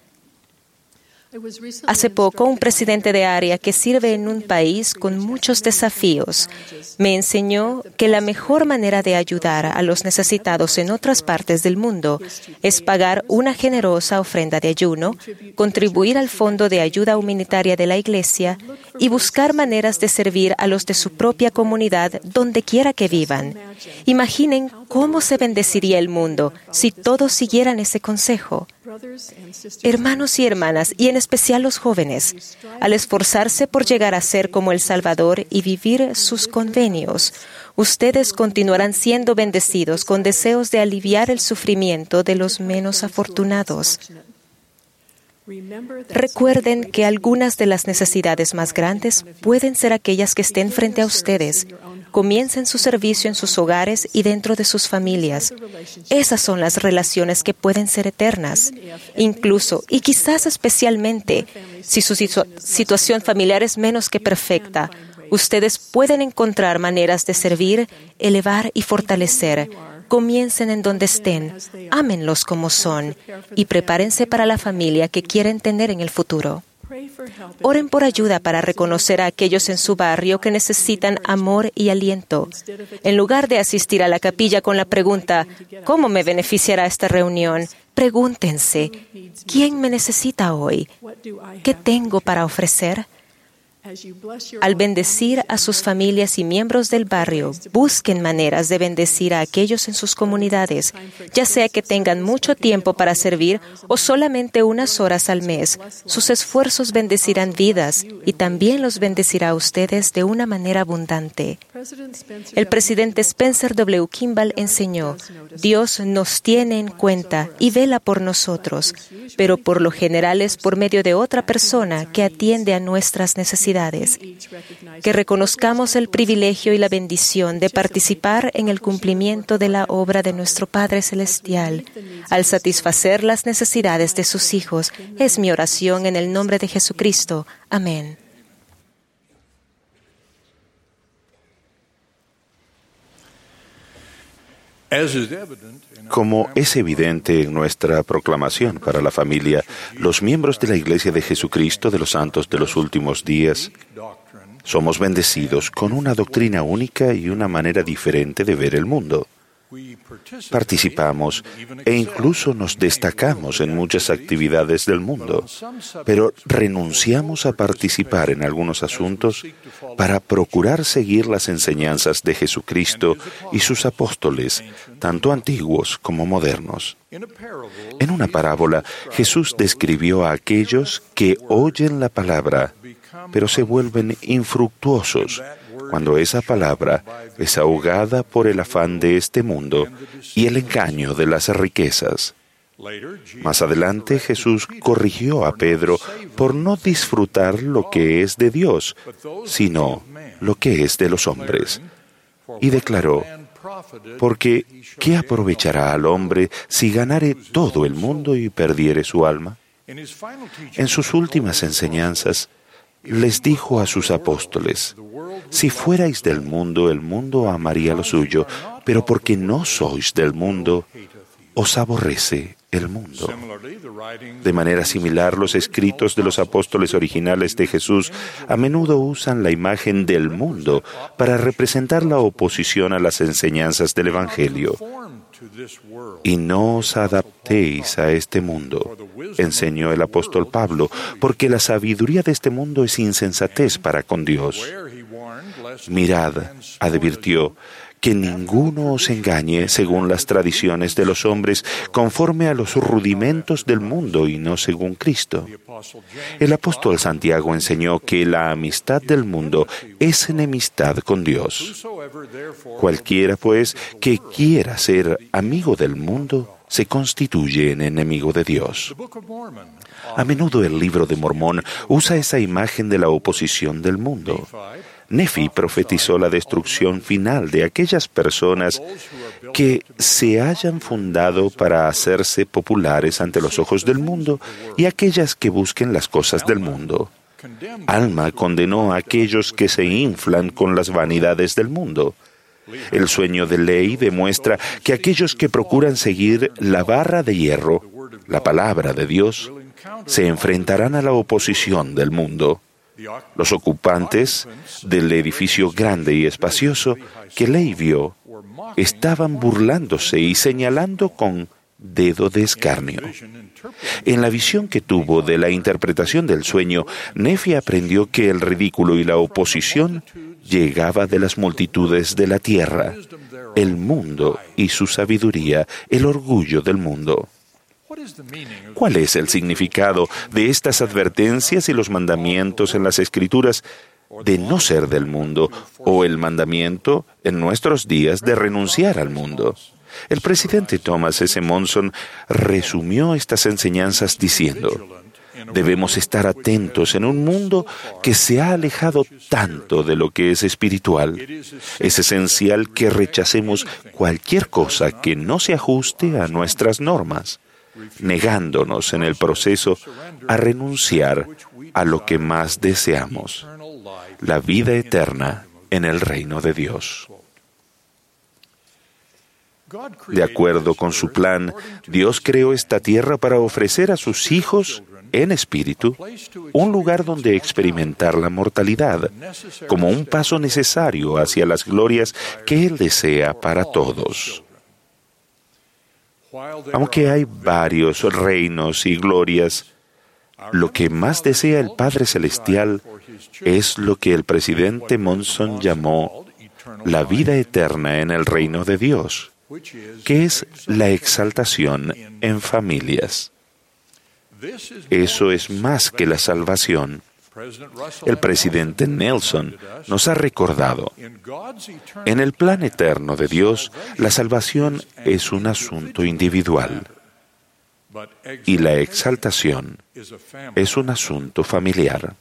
Hace poco, un presidente de área que sirve en un país con muchos desafíos me enseñó que la mejor manera de ayudar a los necesitados en otras partes del mundo es pagar una generosa ofrenda de ayuno, contribuir al fondo de ayuda humanitaria de la Iglesia y buscar maneras de servir a los de su propia comunidad donde quiera que vivan. Imaginen cómo se bendeciría el mundo si todos siguieran ese consejo. Hermanos y hermanas, y en especial los jóvenes, al esforzarse por llegar a ser como el Salvador y vivir sus convenios, ustedes continuarán siendo bendecidos con deseos de aliviar el sufrimiento de los menos afortunados. Recuerden que algunas de las necesidades más grandes pueden ser aquellas que estén frente a ustedes. Comiencen su servicio en sus hogares y dentro de sus familias. Esas son las relaciones que pueden ser eternas. Incluso, y quizás especialmente, si su situación familiar es menos que perfecta, ustedes pueden encontrar maneras de servir, elevar y fortalecer. Comiencen en donde estén, ámenlos como son y prepárense para la familia que quieren tener en el futuro. Oren por ayuda para reconocer a aquellos en su barrio que necesitan amor y aliento. En lugar de asistir a la capilla con la pregunta, ¿cómo me beneficiará esta reunión?, pregúntense, ¿quién me necesita hoy? ¿Qué tengo para ofrecer? Al bendecir a sus familias y miembros del barrio, busquen maneras de bendecir a aquellos en sus comunidades, ya sea que tengan mucho tiempo para servir o solamente unas horas al mes. Sus esfuerzos bendecirán vidas y también los bendecirá a ustedes de una manera abundante. El presidente Spencer W. Kimball enseñó, Dios nos tiene en cuenta y vela por nosotros, pero por lo general es por medio de otra persona que atiende a nuestras necesidades. Que reconozcamos el privilegio y la bendición de participar en el cumplimiento de la obra de nuestro Padre Celestial, al satisfacer las necesidades de sus hijos. Es mi oración en el nombre de Jesucristo. Amén. Como es evidente en nuestra proclamación para la familia, los miembros de la Iglesia de Jesucristo de los Santos de los Últimos Días somos bendecidos con una doctrina única y una manera diferente de ver el mundo. Participamos e incluso nos destacamos en muchas actividades del mundo, pero renunciamos a participar en algunos asuntos para procurar seguir las enseñanzas de Jesucristo y sus apóstoles, tanto antiguos como modernos. En una parábola, Jesús describió a aquellos que oyen la palabra, pero se vuelven infructuosos cuando esa palabra es ahogada por el afán de este mundo y el engaño de las riquezas. Más adelante, Jesús corrigió a Pedro por no disfrutar lo que es de Dios, sino lo que es de los hombres. Y declaró, porque ¿qué aprovechará al hombre si ganare todo el mundo y perdiere su alma? En sus últimas enseñanzas, les dijo a sus apóstoles, si fuerais del mundo, el mundo amaría lo suyo, pero porque no sois del mundo, os aborrece el mundo. De manera similar, los escritos de los apóstoles originales de Jesús a menudo usan la imagen del mundo para representar la oposición a las enseñanzas del Evangelio. Y no os adaptéis a este mundo, enseñó el apóstol Pablo, porque la sabiduría de este mundo es insensatez para con Dios. Mirad, advirtió, que ninguno os engañe según las tradiciones de los hombres, conforme a los rudimentos del mundo y no según Cristo. El apóstol Santiago enseñó que la amistad del mundo es enemistad con Dios. Cualquiera, pues, que quiera ser amigo del mundo, se constituye en enemigo de Dios. A menudo el libro de Mormón usa esa imagen de la oposición del mundo. Nefi profetizó la destrucción final de aquellas personas que se hayan fundado para hacerse populares ante los ojos del mundo y aquellas que busquen las cosas del mundo. Alma condenó a aquellos que se inflan con las vanidades del mundo. El sueño de Ley demuestra que aquellos que procuran seguir la barra de hierro, la palabra de Dios, se enfrentarán a la oposición del mundo. Los ocupantes del edificio grande y espacioso que Ley vio estaban burlándose y señalando con dedo de escarnio. En la visión que tuvo de la interpretación del sueño, Nefi aprendió que el ridículo y la oposición llegaba de las multitudes de la tierra, el mundo y su sabiduría, el orgullo del mundo. ¿Cuál es el significado de estas advertencias y los mandamientos en las Escrituras de no ser del mundo o el mandamiento en nuestros días de renunciar al mundo? El presidente Thomas S. Monson resumió estas enseñanzas diciendo: debemos estar atentos en un mundo que se ha alejado tanto de lo que es espiritual. Es esencial que rechacemos cualquier cosa que no se ajuste a nuestras normas, negándonos en el proceso a renunciar a lo que más deseamos, la vida eterna en el reino de Dios. De acuerdo con su plan, Dios creó esta tierra para ofrecer a sus hijos en espíritu un lugar donde experimentar la mortalidad, como un paso necesario hacia las glorias que Él desea para todos. Aunque hay varios reinos y glorias, lo que más desea el Padre Celestial es lo que el presidente Monson llamó la vida eterna en el reino de Dios, que es la exaltación en familias. Eso es más que la salvación. El presidente Nelson nos ha recordado: en el plan eterno de Dios, la salvación es un asunto individual y la exaltación es un asunto familiar.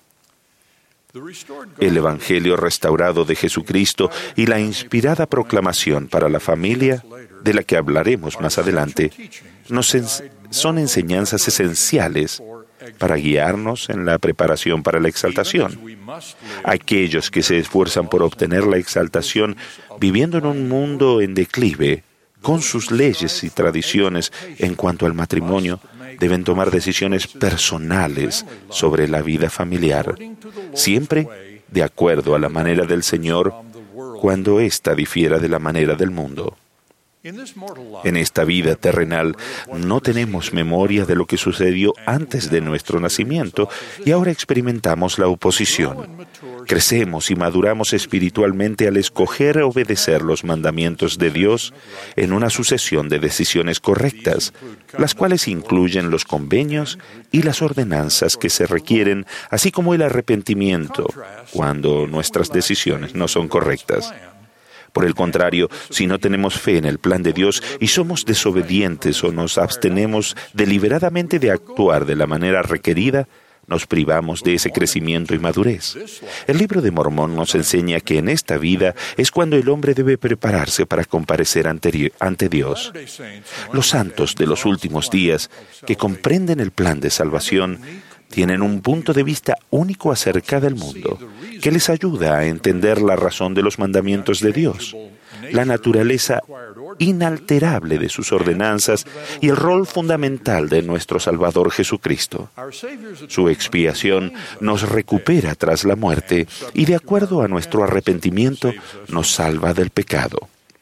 El Evangelio restaurado de Jesucristo y la inspirada proclamación para la familia, de la que hablaremos más adelante, son enseñanzas esenciales para guiarnos en la preparación para la exaltación. Aquellos que se esfuerzan por obtener la exaltación viviendo en un mundo en declive, con sus leyes y tradiciones en cuanto al matrimonio, deben tomar decisiones personales sobre la vida familiar, siempre de acuerdo a la manera del Señor, cuando ésta difiera de la manera del mundo. En esta vida terrenal no tenemos memoria de lo que sucedió antes de nuestro nacimiento y ahora experimentamos la oposición. Crecemos y maduramos espiritualmente al escoger obedecer los mandamientos de Dios en una sucesión de decisiones correctas, las cuales incluyen los convenios y las ordenanzas que se requieren, así como el arrepentimiento cuando nuestras decisiones no son correctas. Por el contrario, si no tenemos fe en el plan de Dios y somos desobedientes o nos abstenemos deliberadamente de actuar de la manera requerida, nos privamos de ese crecimiento y madurez. El libro de Mormón nos enseña que en esta vida es cuando el hombre debe prepararse para comparecer ante Dios. Los santos de los últimos días, que comprenden el plan de salvación, tienen un punto de vista único acerca del mundo, que les ayuda a entender la razón de los mandamientos de Dios, la naturaleza inalterable de sus ordenanzas y el rol fundamental de nuestro Salvador Jesucristo. Su expiación nos recupera tras la muerte y, de acuerdo a nuestro arrepentimiento, nos salva del pecado.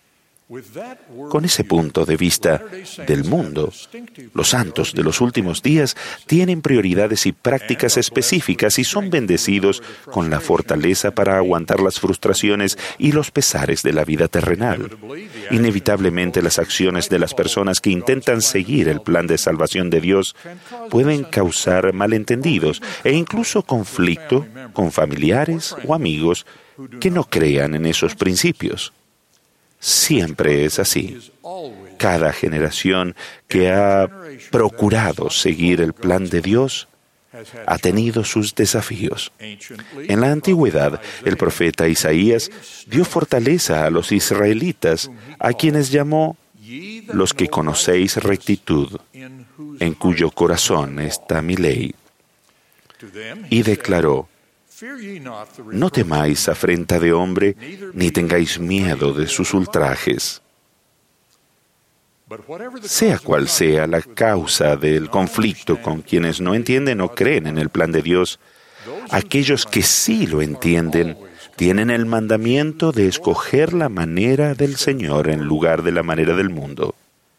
Con ese punto de vista del mundo, los santos de los últimos días tienen prioridades y prácticas específicas y son bendecidos con la fortaleza para aguantar las frustraciones y los pesares de la vida terrenal. Inevitablemente, las acciones de las personas que intentan seguir el plan de salvación de Dios pueden causar malentendidos e incluso conflicto con familiares o amigos que no crean en esos principios. Siempre es así. Cada generación que ha procurado seguir el plan de Dios ha tenido sus desafíos. En la antigüedad, el profeta Isaías dio fortaleza a los israelitas, a quienes llamó los que conocéis rectitud, en cuyo corazón está mi ley. Y declaró: no temáis afrenta de hombre, ni tengáis miedo de sus ultrajes. Sea cual sea la causa del conflicto con quienes no entienden o creen en el plan de Dios, aquellos que sí lo entienden tienen el mandamiento de escoger la manera del Señor en lugar de la manera del mundo.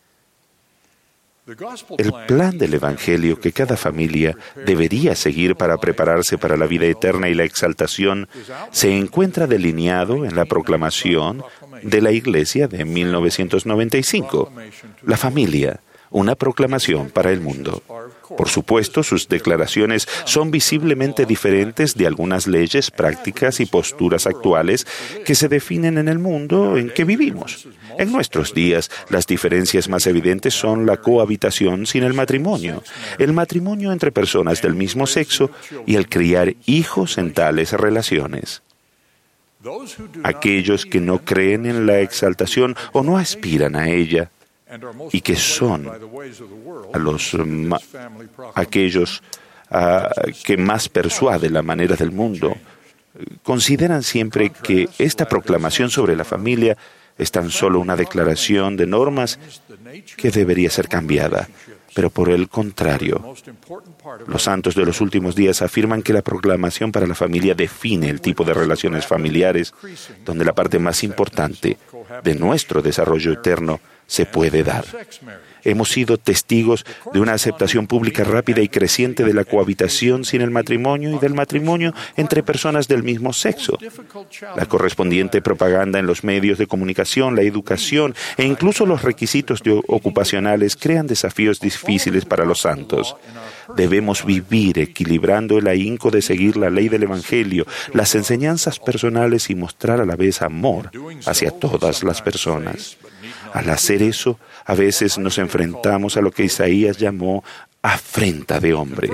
El plan del Evangelio que cada familia debería seguir para prepararse para la vida eterna y la exaltación se encuentra delineado en la proclamación de la Iglesia de 1995. La familia, una proclamación para el mundo. Por supuesto, sus declaraciones son visiblemente diferentes de algunas leyes, prácticas y posturas actuales que se definen en el mundo en que vivimos. En nuestros días, las diferencias más evidentes son la cohabitación sin el matrimonio entre personas del mismo sexo y el criar hijos en tales relaciones. Aquellos que no creen en la exaltación o no aspiran a ella, y que son aquellos que más persuaden la manera del mundo, consideran siempre que esta proclamación sobre la familia es tan solo una declaración de normas que debería ser cambiada. Pero por el contrario, los santos de los últimos días afirman que la proclamación para la familia define el tipo de relaciones familiares donde la parte más importante de nuestro desarrollo eterno se puede dar. Hemos sido testigos de una aceptación pública rápida y creciente de la cohabitación sin el matrimonio y del matrimonio entre personas del mismo sexo. La correspondiente propaganda en los medios de comunicación, la educación e incluso los requisitos ocupacionales crean desafíos difíciles para los santos. Debemos vivir equilibrando el ahínco de seguir la ley del Evangelio, las enseñanzas personales y mostrar a la vez amor hacia todas las personas. Al hacer eso, a veces nos enfrentamos a lo que Isaías llamó afrenta de hombre.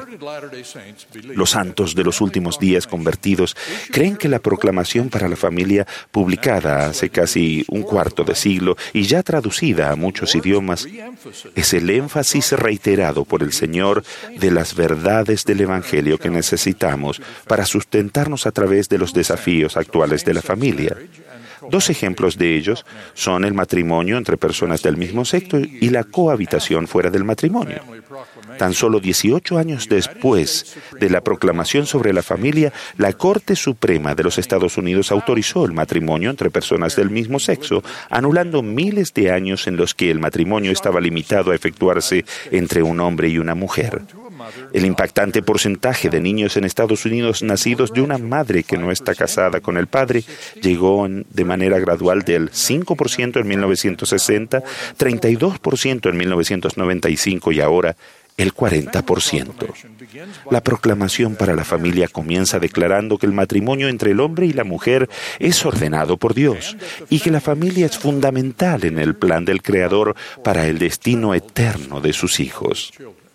Los santos de los últimos días convertidos creen que la proclamación para la familia, publicada hace casi un cuarto de siglo y ya traducida a muchos idiomas, es el énfasis reiterado por el Señor de las verdades del Evangelio que necesitamos para sustentarnos a través de los desafíos actuales de la familia. Dos ejemplos de ellos son el matrimonio entre personas del mismo sexo y la cohabitación fuera del matrimonio. Tan solo 18 años después de la proclamación sobre la familia, la Corte Suprema de los Estados Unidos autorizó el matrimonio entre personas del mismo sexo, anulando miles de años en los que el matrimonio estaba limitado a efectuarse entre un hombre y una mujer. El impactante porcentaje de niños en Estados Unidos nacidos de una madre que no está casada con el padre llegó de manera gradual del 5% en 1960, 32% en 1995 y ahora el 40%. La proclamación para la familia comienza declarando que el matrimonio entre el hombre y la mujer es ordenado por Dios y que la familia es fundamental en el plan del Creador para el destino eterno de sus hijos.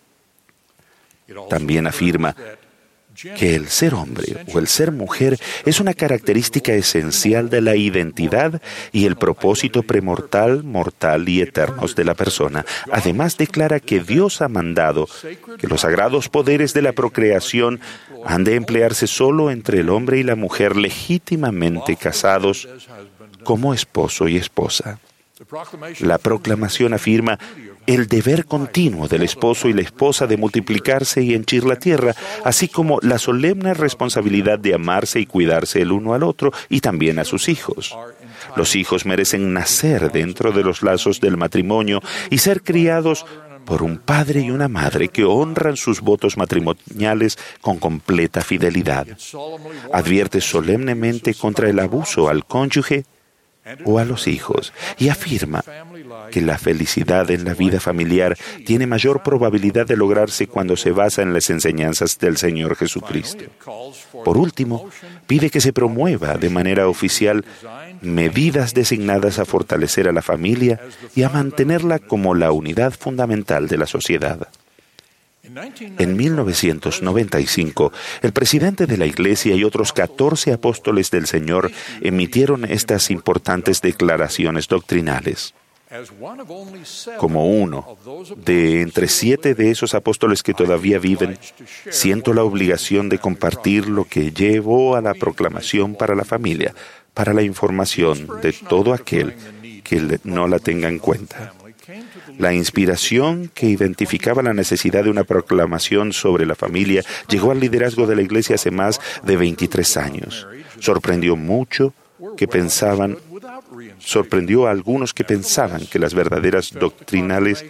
También afirma que el ser hombre o el ser mujer es una característica esencial de la identidad y el propósito premortal, mortal y eternos de la persona. Además, declara que Dios ha mandado que los sagrados poderes de la procreación han de emplearse solo entre el hombre y la mujer legítimamente casados como esposo y esposa. La proclamación afirma el deber continuo del esposo y la esposa de multiplicarse y henchir la tierra, así como la solemne responsabilidad de amarse y cuidarse el uno al otro y también a sus hijos. Los hijos merecen nacer dentro de los lazos del matrimonio y ser criados por un padre y una madre que honran sus votos matrimoniales con completa fidelidad. Advierte solemnemente contra el abuso al cónyuge o a los hijos y afirma que la felicidad en la vida familiar tiene mayor probabilidad de lograrse cuando se basa en las enseñanzas del Señor Jesucristo. Por último, pide que se promueva de manera oficial medidas designadas a fortalecer a la familia y a mantenerla como la unidad fundamental de la sociedad. En 1995, el presidente de la Iglesia y otros 14 apóstoles del Señor emitieron estas importantes declaraciones doctrinales. Como uno de entre 7 de esos apóstoles que todavía viven, siento la obligación de compartir lo que llevó a la proclamación para la familia, para la información de todo aquel que no la tenga en cuenta. La inspiración que identificaba la necesidad de una proclamación sobre la familia llegó al liderazgo de la Iglesia hace más de 23 años. Sorprendió a algunos que pensaban que las verdaderas doctrinales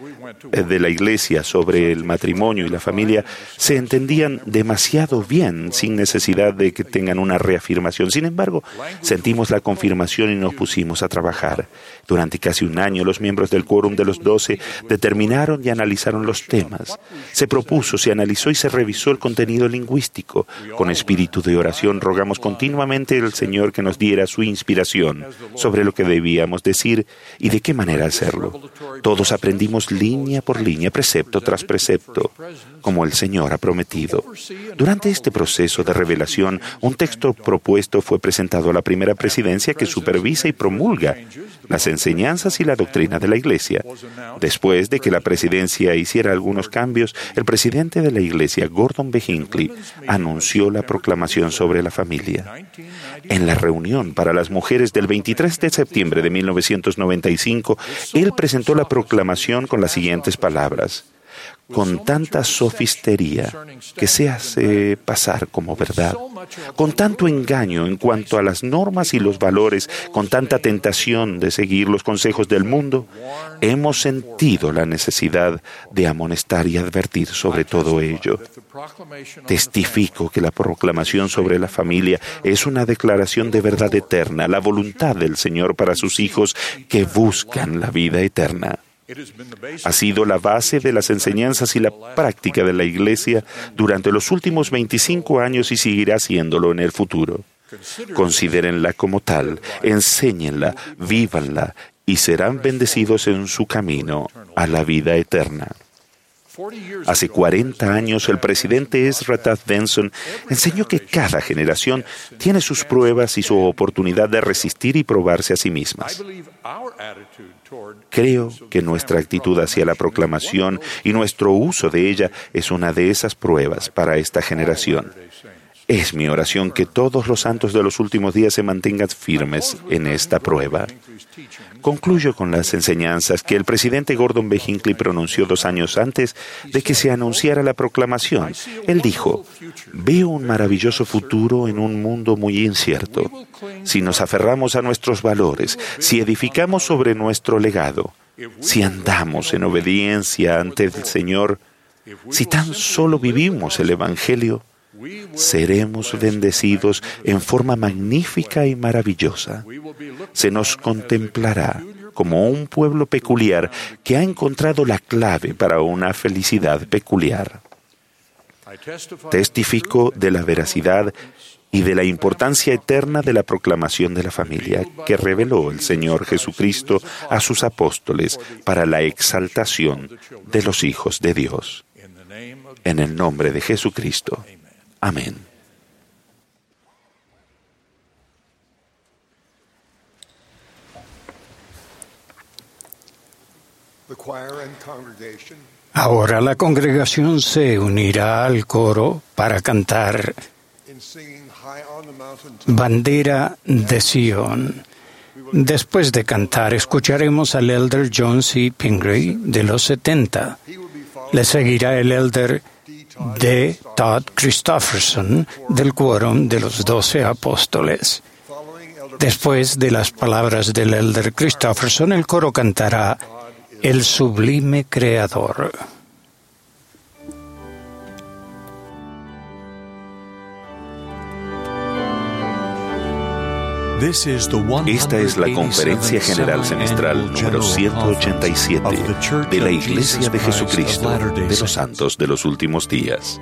de la Iglesia sobre el matrimonio y la familia se entendían demasiado bien sin necesidad de que tengan una reafirmación. Sin embargo, sentimos la confirmación y nos pusimos a trabajar. Durante casi un año, los miembros del Quórum de los 12 determinaron y analizaron los temas. Se propuso, se analizó y se revisó el contenido lingüístico. Con espíritu de oración, rogamos continuamente al Señor que nos diera su inspiración sobre lo que debíamos decir y de qué manera hacerlo. Todos aprendimos línea por línea, precepto tras precepto, como el Señor ha prometido. Durante este proceso de revelación, un texto propuesto fue presentado a la primera presidencia que supervisa y promulga las enseñanzas y la doctrina de la Iglesia. Después de que la presidencia hiciera algunos cambios, el presidente de la Iglesia, Gordon B. Hinckley, anunció la proclamación sobre la familia. En la reunión para las mujeres del 23 de septiembre de 1995, él presentó la proclamación con las siguientes palabras: con tanta sofistería que se hace pasar como verdad, con tanto engaño en cuanto a las normas y los valores, con tanta tentación de seguir los consejos del mundo, hemos sentido la necesidad de amonestar y advertir sobre todo ello. Testifico que la proclamación sobre la familia es una declaración de verdad eterna, la voluntad del Señor para sus hijos que buscan la vida eterna. Ha sido la base de las enseñanzas y la práctica de la Iglesia durante los últimos 25 años y seguirá siéndolo en el futuro. Considérenla como tal, enséñenla, vívanla y serán bendecidos en su camino a la vida eterna. Hace 40 años, el presidente Ezra Taft Benson enseñó que cada generación tiene sus pruebas y su oportunidad de resistir y probarse a sí mismas. Creo que nuestra actitud hacia la proclamación y nuestro uso de ella es una de esas pruebas para esta generación. Es mi oración que todos los santos de los últimos días se mantengan firmes en esta prueba. Concluyo con las enseñanzas que el presidente Gordon B. Hinckley pronunció 2 años antes de que se anunciara la proclamación. Él dijo: «Veo un maravilloso futuro en un mundo muy incierto. Si nos aferramos a nuestros valores, si edificamos sobre nuestro legado, si andamos en obediencia ante el Señor, si tan solo vivimos el Evangelio, seremos bendecidos en forma magnífica y maravillosa. Se nos contemplará como un pueblo peculiar que ha encontrado la clave para una felicidad peculiar». Testifico de la veracidad y de la importancia eterna de la proclamación de la familia que reveló el Señor Jesucristo a sus apóstoles para la exaltación de los hijos de Dios. En el nombre de Jesucristo. Amén. Ahora la congregación se unirá al coro para cantar Bandera de Sion. Después de cantar, escucharemos al elder John C. Pingree de los 70. Le seguirá el elder D. Todd Christofferson del Quórum de los 12 Apóstoles. Después de las palabras del elder Christofferson, el coro cantará El Sublime Creador. Esta es la Conferencia General Semestral número 187 de la Iglesia de Jesucristo de los Santos de los Últimos Días.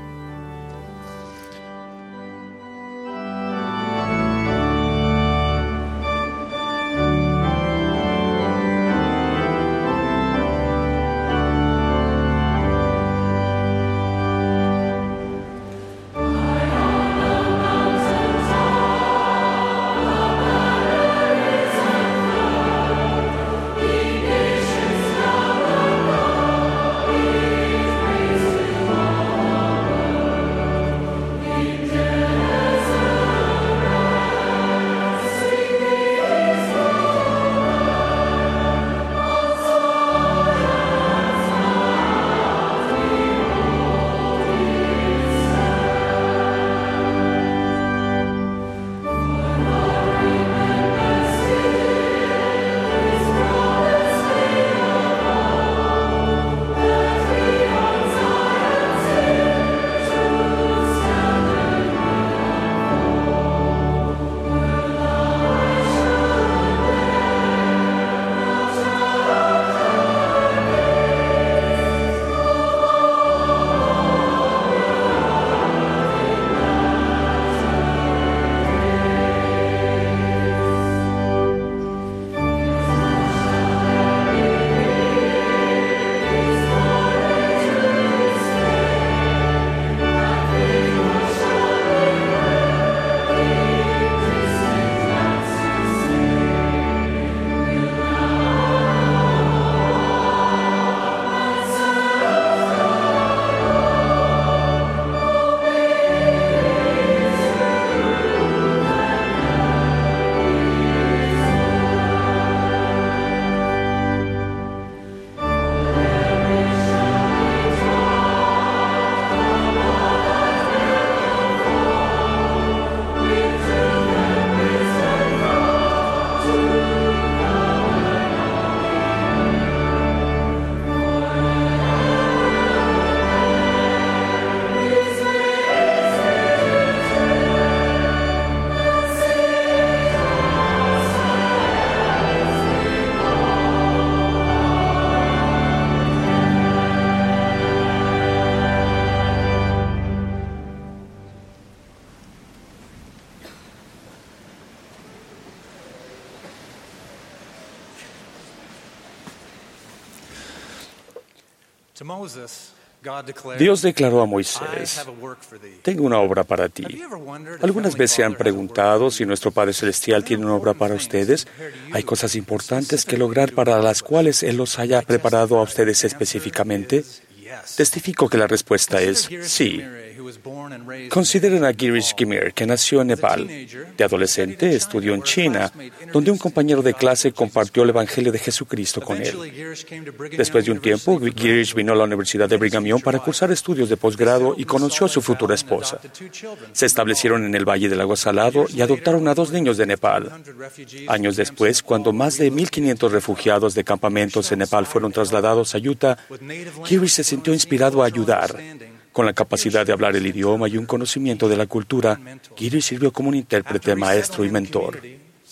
Dios declaró a Moisés: tengo una obra para ti. ¿Algunas veces se han preguntado si nuestro Padre Celestial tiene una obra para ustedes? ¿Hay cosas importantes que lograr para las cuales Él los haya preparado a ustedes específicamente? Testifico que la respuesta es sí. Consideren a Girish Gimir, que nació en Nepal. De adolescente estudió en China, donde un compañero de clase compartió el Evangelio de Jesucristo con él. Después de un tiempo, Girish vino a la Universidad de Brigham Young para cursar estudios de posgrado y conoció a su futura esposa. Se establecieron en el Valle del Agua Salado y adoptaron a 2 niños de Nepal. Años después, cuando más de 1,500 refugiados de campamentos en Nepal fueron trasladados a Utah, Girish se sintió inspirado a ayudar. Con la capacidad de hablar el idioma y un conocimiento de la cultura, Girish sirvió como un intérprete, maestro y mentor.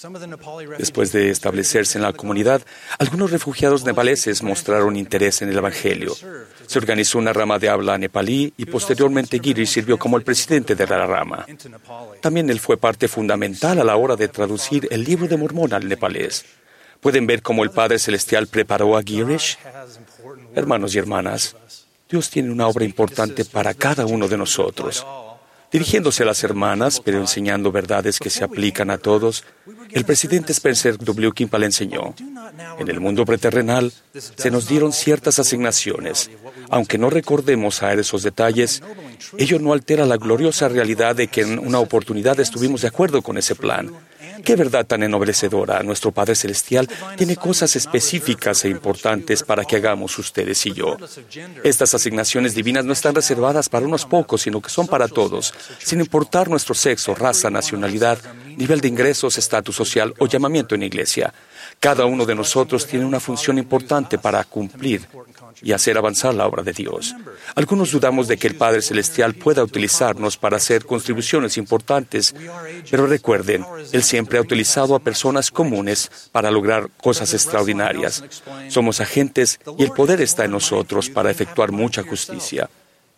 Después de establecerse en la comunidad, algunos refugiados nepaleses mostraron interés en el Evangelio. Se organizó una rama de habla nepalí y posteriormente Girish sirvió como el presidente de la rama. También él fue parte fundamental a la hora de traducir el Libro de Mormón al nepalés. ¿Pueden ver cómo el Padre Celestial preparó a Girish? Hermanos y hermanas, Dios tiene una obra importante para cada uno de nosotros. Dirigiéndose a las hermanas, pero enseñando verdades que se aplican a todos, el presidente Spencer W. Kimball enseñó: en el mundo preterrenal se nos dieron ciertas asignaciones. Aunque no recordemos a esos detalles, ello no altera la gloriosa realidad de que en una oportunidad estuvimos de acuerdo con ese plan. ¡Qué verdad tan ennoblecedora! Nuestro Padre Celestial tiene cosas específicas e importantes para que hagamos ustedes y yo. Estas asignaciones divinas no están reservadas para unos pocos, sino que son para todos, sin importar nuestro sexo, raza, nacionalidad, nivel de ingresos, estatus social o llamamiento en iglesia. Cada uno de nosotros tiene una función importante para cumplir y hacer avanzar la obra de Dios. Algunos dudamos de que el Padre Celestial pueda utilizarnos para hacer contribuciones importantes, pero recuerden, Él siempre ha utilizado a personas comunes para lograr cosas extraordinarias. Somos agentes y el poder está en nosotros para efectuar mucha justicia.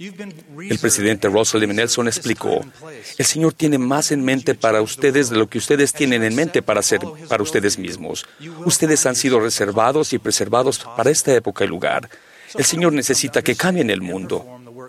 El presidente Russell M. Nelson explicó, el Señor tiene más en mente para ustedes de lo que ustedes tienen en mente para hacer para ustedes mismos. Ustedes han sido reservados y preservados para esta época y lugar. El Señor necesita que cambien el mundo.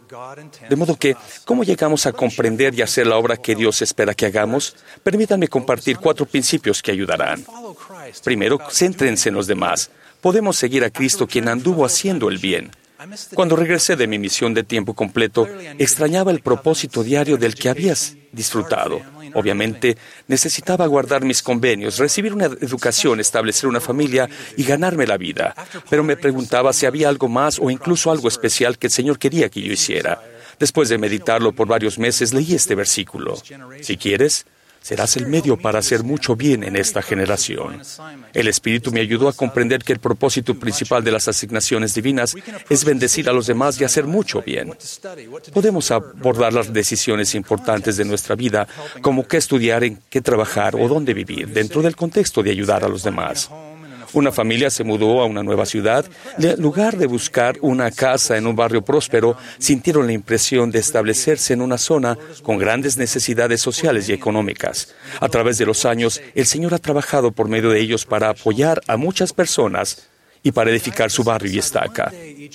De modo que, ¿cómo llegamos a comprender y hacer la obra que Dios espera que hagamos? Permítanme compartir 4 principios que ayudarán. Primero, céntrense en los demás. Podemos seguir a Cristo, quien anduvo haciendo el bien. Cuando regresé de mi misión de tiempo completo, extrañaba el propósito diario del que habías disfrutado. Obviamente, necesitaba guardar mis convenios, recibir una educación, establecer una familia y ganarme la vida. Pero me preguntaba si había algo más o incluso algo especial que el Señor quería que yo hiciera. Después de meditarlo por varios meses, leí este versículo. Si quieres, serás el medio para hacer mucho bien en esta generación. El Espíritu me ayudó a comprender que el propósito principal de las asignaciones divinas es bendecir a los demás y hacer mucho bien. Podemos abordar las decisiones importantes de nuestra vida, como qué estudiar, en qué trabajar o dónde vivir, dentro del contexto de ayudar a los demás. Una familia se mudó a una nueva ciudad. En lugar de buscar una casa en un barrio próspero, sintieron la impresión de establecerse en una zona con grandes necesidades sociales y económicas. A través de los años, el Señor ha trabajado por medio de ellos para apoyar a muchas personas y para edificar su barrio y estaca.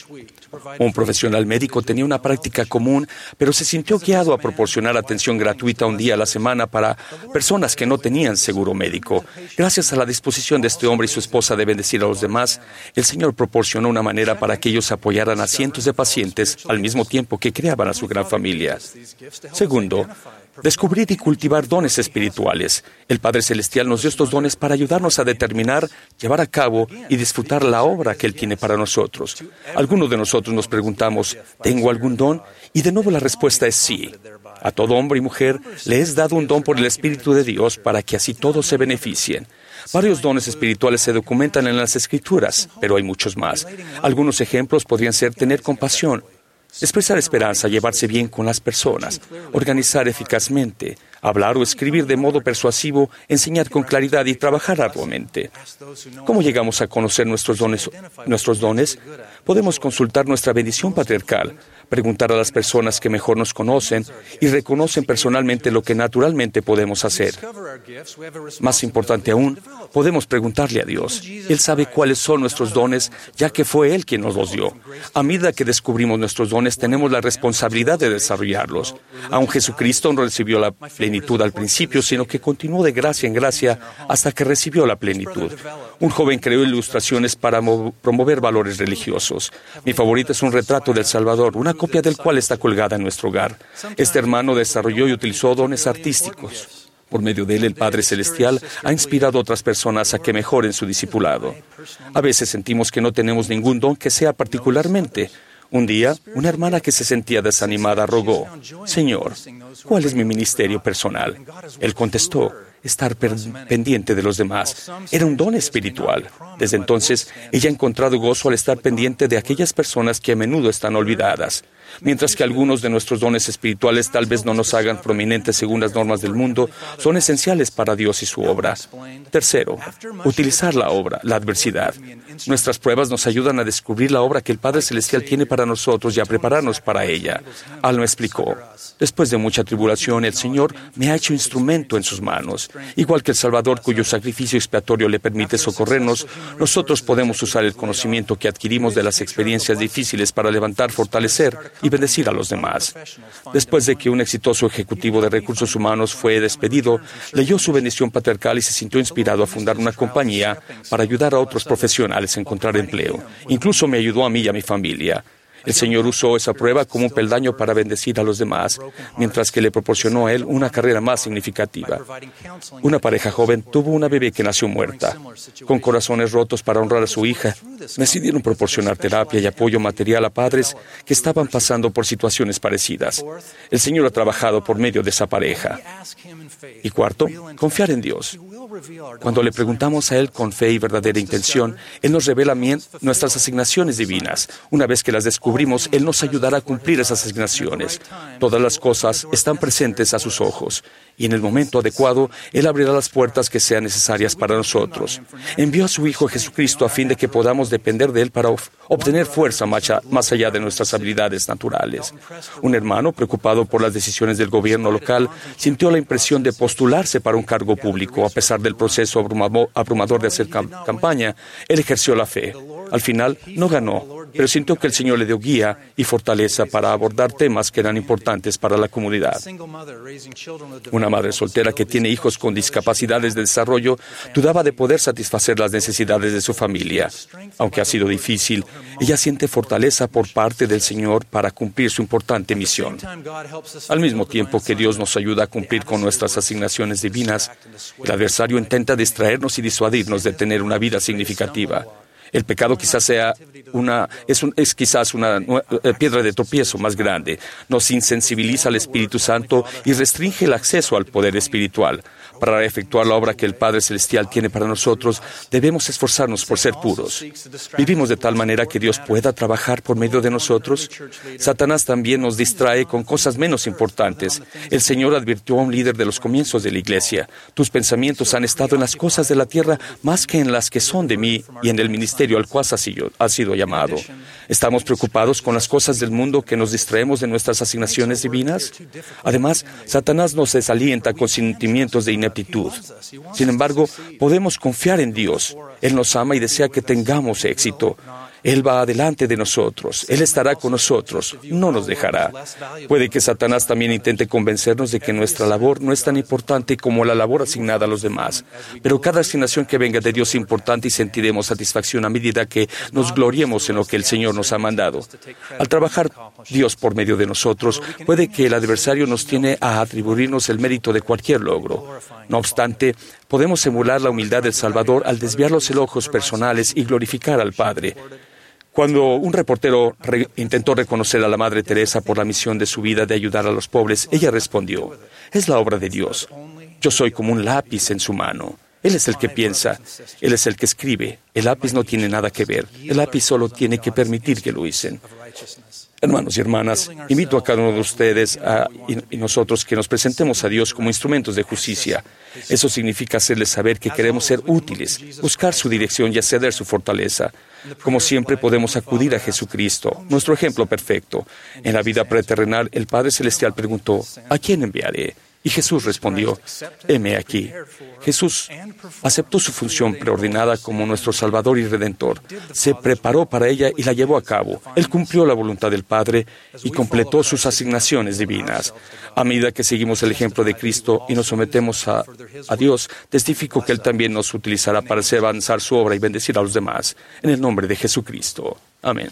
Un profesional médico tenía una práctica común, pero se sintió guiado a proporcionar atención gratuita un día a la semana para personas que no tenían seguro médico. Gracias a la disposición de este hombre y su esposa de bendecir a los demás, el Señor proporcionó una manera para que ellos apoyaran a cientos de pacientes al mismo tiempo que creaban a su gran familia. Segundo, descubrir y cultivar dones espirituales. El Padre Celestial nos dio estos dones para ayudarnos a determinar, llevar a cabo y disfrutar la obra que Él tiene para nosotros. Algunos de nosotros nos preguntamos, ¿tengo algún don? Y de nuevo la respuesta es sí. A todo hombre y mujer le es dado un don por el Espíritu de Dios para que así todos se beneficien. Varios dones espirituales se documentan en las Escrituras, pero hay muchos más. Algunos ejemplos podrían ser tener compasión, expresar esperanza, llevarse bien con las personas, organizar eficazmente, hablar o escribir de modo persuasivo, enseñar con claridad y trabajar arduamente. ¿Cómo llegamos a conocer nuestros dones? Podemos consultar nuestra bendición patriarcal, preguntar a las personas que mejor nos conocen y reconocen personalmente lo que naturalmente podemos hacer. Más importante aún, podemos preguntarle a Dios. Él sabe cuáles son nuestros dones, ya que fue Él quien nos los dio. A medida que descubrimos nuestros dones, tenemos la responsabilidad de desarrollarlos. Aun Jesucristo no recibió la plenitud al principio, sino que continuó de gracia en gracia hasta que recibió la plenitud. Un joven creó ilustraciones para promover valores religiosos. Mi favorita es un retrato del Salvador, una copia del cual está colgada en nuestro hogar. Este hermano desarrolló y utilizó dones artísticos. Por medio de él, el Padre Celestial ha inspirado a otras personas a que mejoren su discipulado. A veces sentimos que no tenemos ningún don que sea particularmente. Un día, una hermana que se sentía desanimada rogó, «Señor, ¿cuál es mi ministerio personal?» Él contestó, estar pendiente de los demás. Era un don espiritual. Desde entonces, ella ha encontrado gozo al estar pendiente de aquellas personas que a menudo están olvidadas. Mientras que algunos de nuestros dones espirituales tal vez no nos hagan prominentes según las normas del mundo, son esenciales para Dios y su obra. Tercero, utilizar la obra, la adversidad. Nuestras pruebas nos ayudan a descubrir la obra que el Padre Celestial tiene para nosotros y a prepararnos para ella. Al me explicó, después de mucha tribulación, el Señor me ha hecho instrumento en sus manos. Igual que el Salvador, cuyo sacrificio expiatorio le permite socorrernos, nosotros podemos usar el conocimiento que adquirimos de las experiencias difíciles para levantar, fortalecer y bendecir a los demás. Después de que un exitoso ejecutivo de recursos humanos fue despedido, leyó su bendición patriarcal y se sintió inspirado a fundar una compañía para ayudar a otros profesionales a encontrar empleo. Incluso me ayudó a mí y a mi familia. El Señor usó esa prueba como un peldaño para bendecir a los demás, mientras que le proporcionó a él una carrera más significativa. Una pareja joven tuvo una bebé que nació muerta. Con corazones rotos para honrar a su hija, decidieron proporcionar terapia y apoyo material a padres que estaban pasando por situaciones parecidas. El Señor ha trabajado por medio de esa pareja. Y cuarto, confiar en Dios. Cuando le preguntamos a Él con fe y verdadera intención, Él nos revela nuestras asignaciones divinas. Una vez que las descubrimos, Él nos ayudará a cumplir esas asignaciones. Todas las cosas están presentes a sus ojos, y en el momento adecuado, Él abrirá las puertas que sean necesarias para nosotros. Envió a su Hijo Jesucristo a fin de que podamos depender de Él para obtener fuerza más allá de nuestras habilidades naturales. Un hermano, preocupado por las decisiones del gobierno local, sintió la impresión de postularse para un cargo público. A pesar del proceso abrumador de hacer campaña, él ejerció la fe. Al final, no ganó, pero sintió que el Señor le dio guía y fortaleza para abordar temas que eran importantes para la comunidad. Una madre soltera que tiene hijos con discapacidades de desarrollo dudaba de poder satisfacer las necesidades de su familia. Aunque ha sido difícil, ella siente fortaleza por parte del Señor para cumplir su importante misión. Al mismo tiempo que Dios nos ayuda a cumplir con nuestras asignaciones divinas, el adversario intenta distraernos y disuadirnos de tener una vida significativa. El pecado quizás es quizás una piedra de tropiezo más grande. Nos insensibiliza al Espíritu Santo y restringe el acceso al poder espiritual. Para efectuar la obra que el Padre Celestial tiene para nosotros, debemos esforzarnos por ser puros. ¿Vivimos de tal manera que Dios pueda trabajar por medio de nosotros? Satanás también nos distrae con cosas menos importantes. El Señor advirtió a un líder de los comienzos de la iglesia: tus pensamientos han estado en las cosas de la tierra más que en las que son de mí y en el ministerio al cual has sido llamado. ¿Estamos preocupados con las cosas del mundo que nos distraemos de nuestras asignaciones divinas? Además, Satanás nos desalienta con sentimientos de ineptitud. Sin embargo, podemos confiar en Dios. Él nos ama y desea que tengamos éxito. Él va adelante de nosotros. Él estará con nosotros. No nos dejará. Puede que Satanás también intente convencernos de que nuestra labor no es tan importante como la labor asignada a los demás. Pero cada asignación que venga de Dios es importante y sentiremos satisfacción a medida que nos gloriemos en lo que el Señor nos ha mandado. Al trabajar Dios por medio de nosotros, puede que el adversario nos tiene a atribuirnos el mérito de cualquier logro. No obstante, podemos emular la humildad del Salvador al desviar los elogios personales y glorificar al Padre. Cuando un reportero intentó reconocer a la Madre Teresa por la misión de su vida de ayudar a los pobres, ella respondió: es la obra de Dios. Yo soy como un lápiz en su mano. Él es el que piensa, Él es el que escribe. El lápiz no tiene nada que ver. El lápiz solo tiene que permitir que lo usen. Hermanos y hermanas, invito a cada uno de ustedes y nosotros que nos presentemos a Dios como instrumentos de justicia. Eso significa hacerles saber que queremos ser útiles, buscar su dirección y acceder su fortaleza. Como siempre, podemos acudir a Jesucristo, nuestro ejemplo perfecto. En la vida preterrenal, el Padre Celestial preguntó: ¿a quién enviaré? Y Jesús respondió: heme aquí. Jesús aceptó su función preordinada como nuestro Salvador y Redentor. Se preparó para ella y la llevó a cabo. Él cumplió la voluntad del Padre y completó sus asignaciones divinas. A medida que seguimos el ejemplo de Cristo y nos sometemos a Dios, testifico que Él también nos utilizará para hacer avanzar su obra y bendecir a los demás. En el nombre de Jesucristo. Amén.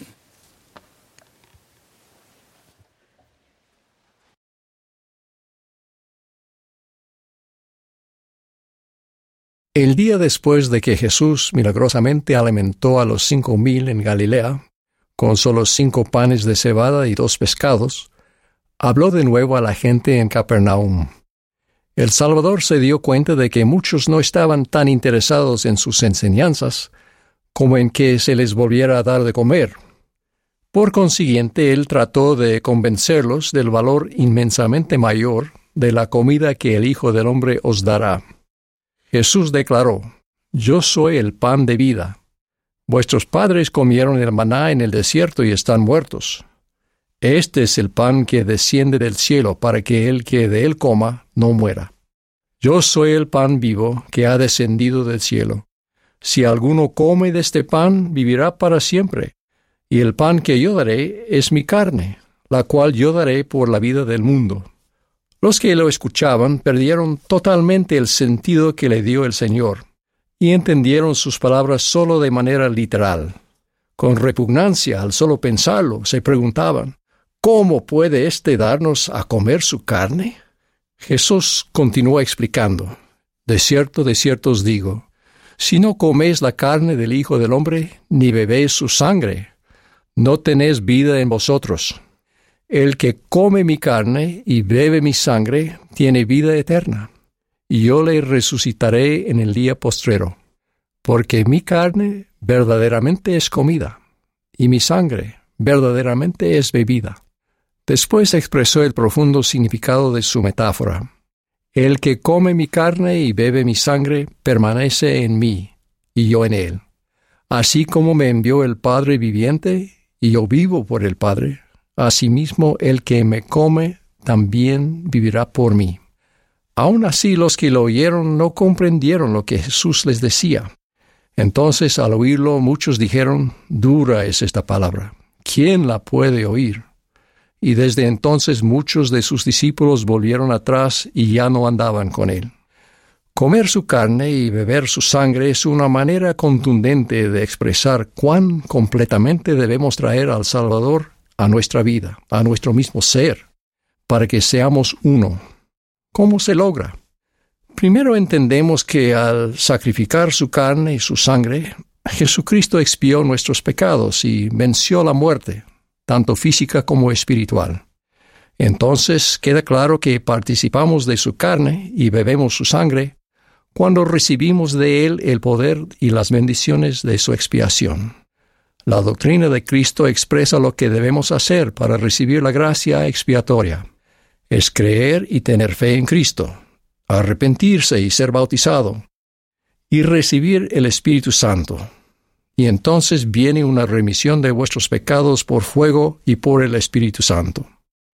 El día después de que Jesús milagrosamente alimentó a los 5,000 en Galilea, con solo 5 panes de cebada y 2 pescados, habló de nuevo a la gente en Capernaum. El Salvador se dio cuenta de que muchos no estaban tan interesados en sus enseñanzas como en que se les volviera a dar de comer. Por consiguiente, Él trató de convencerlos del valor inmensamente mayor de la comida que el Hijo del Hombre os dará. Jesús declaró: yo soy el pan de vida. Vuestros padres comieron el maná en el desierto y están muertos. Este es el pan que desciende del cielo para que el que de él coma no muera. Yo soy el pan vivo que ha descendido del cielo. Si alguno come de este pan, vivirá para siempre. Y el pan que yo daré es mi carne, la cual yo daré por la vida del mundo. Los que lo escuchaban perdieron totalmente el sentido que le dio el Señor, y entendieron sus palabras solo de manera literal. Con repugnancia, al solo pensarlo, se preguntaban, ¿cómo puede éste darnos a comer su carne? Jesús continuó explicando, de cierto os digo, si no coméis la carne del Hijo del Hombre, ni bebéis su sangre, no tenéis vida en vosotros. El que come mi carne y bebe mi sangre, tiene vida eterna, y yo le resucitaré en el día postrero, porque mi carne verdaderamente es comida, y mi sangre verdaderamente es bebida. Después expresó el profundo significado de su metáfora. El que come mi carne y bebe mi sangre permanece en mí, y yo en él. Así como me envió el Padre viviente, y yo vivo por el Padre, asimismo el que me come también vivirá por mí. Aun así los que lo oyeron no comprendieron lo que Jesús les decía. Entonces al oírlo muchos dijeron, dura es esta palabra, ¿quién la puede oír? Y desde entonces muchos de sus discípulos volvieron atrás y ya no andaban con él. Comer su carne y beber su sangre es una manera contundente de expresar cuán completamente debemos traer al Salvador a nuestra vida, a nuestro mismo ser, para que seamos uno. ¿Cómo se logra? Primero entendemos que al sacrificar su carne y su sangre, Jesucristo expió nuestros pecados y venció la muerte, tanto física como espiritual. Entonces queda claro que participamos de su carne y bebemos su sangre cuando recibimos de él el poder y las bendiciones de su expiación. La doctrina de Cristo expresa lo que debemos hacer para recibir la gracia expiatoria. Es creer y tener fe en Cristo, arrepentirse y ser bautizado, y recibir el Espíritu Santo. Y entonces viene una remisión de vuestros pecados por fuego y por el Espíritu Santo.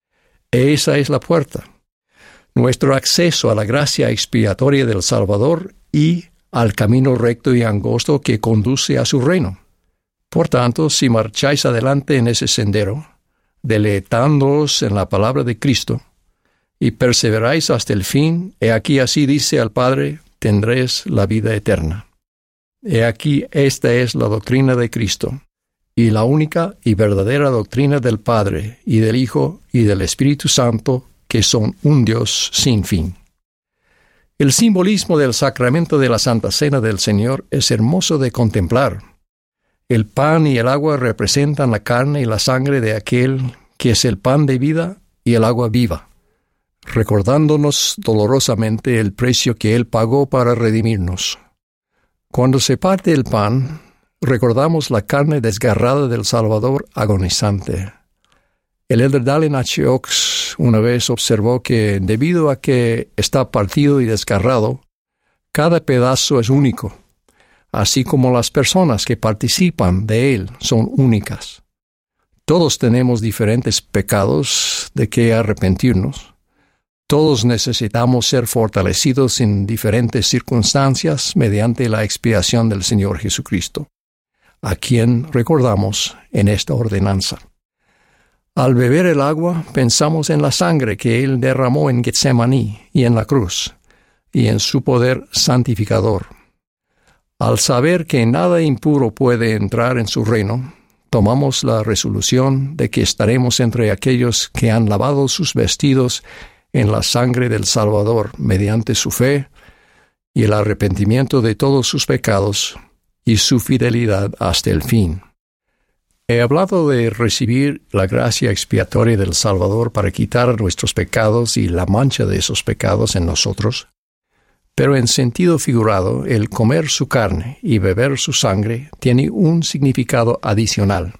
Esa es la puerta, nuestro acceso a la gracia expiatoria del Salvador y al camino recto y angosto que conduce a su reino. Por tanto, si marcháis adelante en ese sendero, deleitándoos en la palabra de Cristo, y perseveráis hasta el fin, he aquí así dice al Padre, tendréis la vida eterna. He aquí esta es la doctrina de Cristo, y la única y verdadera doctrina del Padre, y del Hijo, y del Espíritu Santo, que son un Dios sin fin. El simbolismo del sacramento de la Santa Cena del Señor es hermoso de contemplar. El pan y el agua representan la carne y la sangre de aquel que es el pan de vida y el agua viva, recordándonos dolorosamente el precio que Él pagó para redimirnos. Cuando se parte el pan, recordamos la carne desgarrada del Salvador agonizante. El elder Dallin H. Oaks una vez observó que, debido a que está partido y desgarrado, cada pedazo es único, así como las personas que participan de él son únicas. Todos tenemos diferentes pecados de que arrepentirnos. Todos necesitamos ser fortalecidos en diferentes circunstancias mediante la expiación del Señor Jesucristo, a quien recordamos en esta ordenanza. Al beber el agua, pensamos en la sangre que Él derramó en Getsemaní y en la cruz, y en su poder santificador. Al saber que nada impuro puede entrar en su reino, tomamos la resolución de que estaremos entre aquellos que han lavado sus vestidos en la sangre del Salvador mediante su fe y el arrepentimiento de todos sus pecados y su fidelidad hasta el fin. He hablado de recibir la gracia expiatoria del Salvador para quitar nuestros pecados y la mancha de esos pecados en nosotros, pero en sentido figurado, el comer su carne y beber su sangre tiene un significado adicional,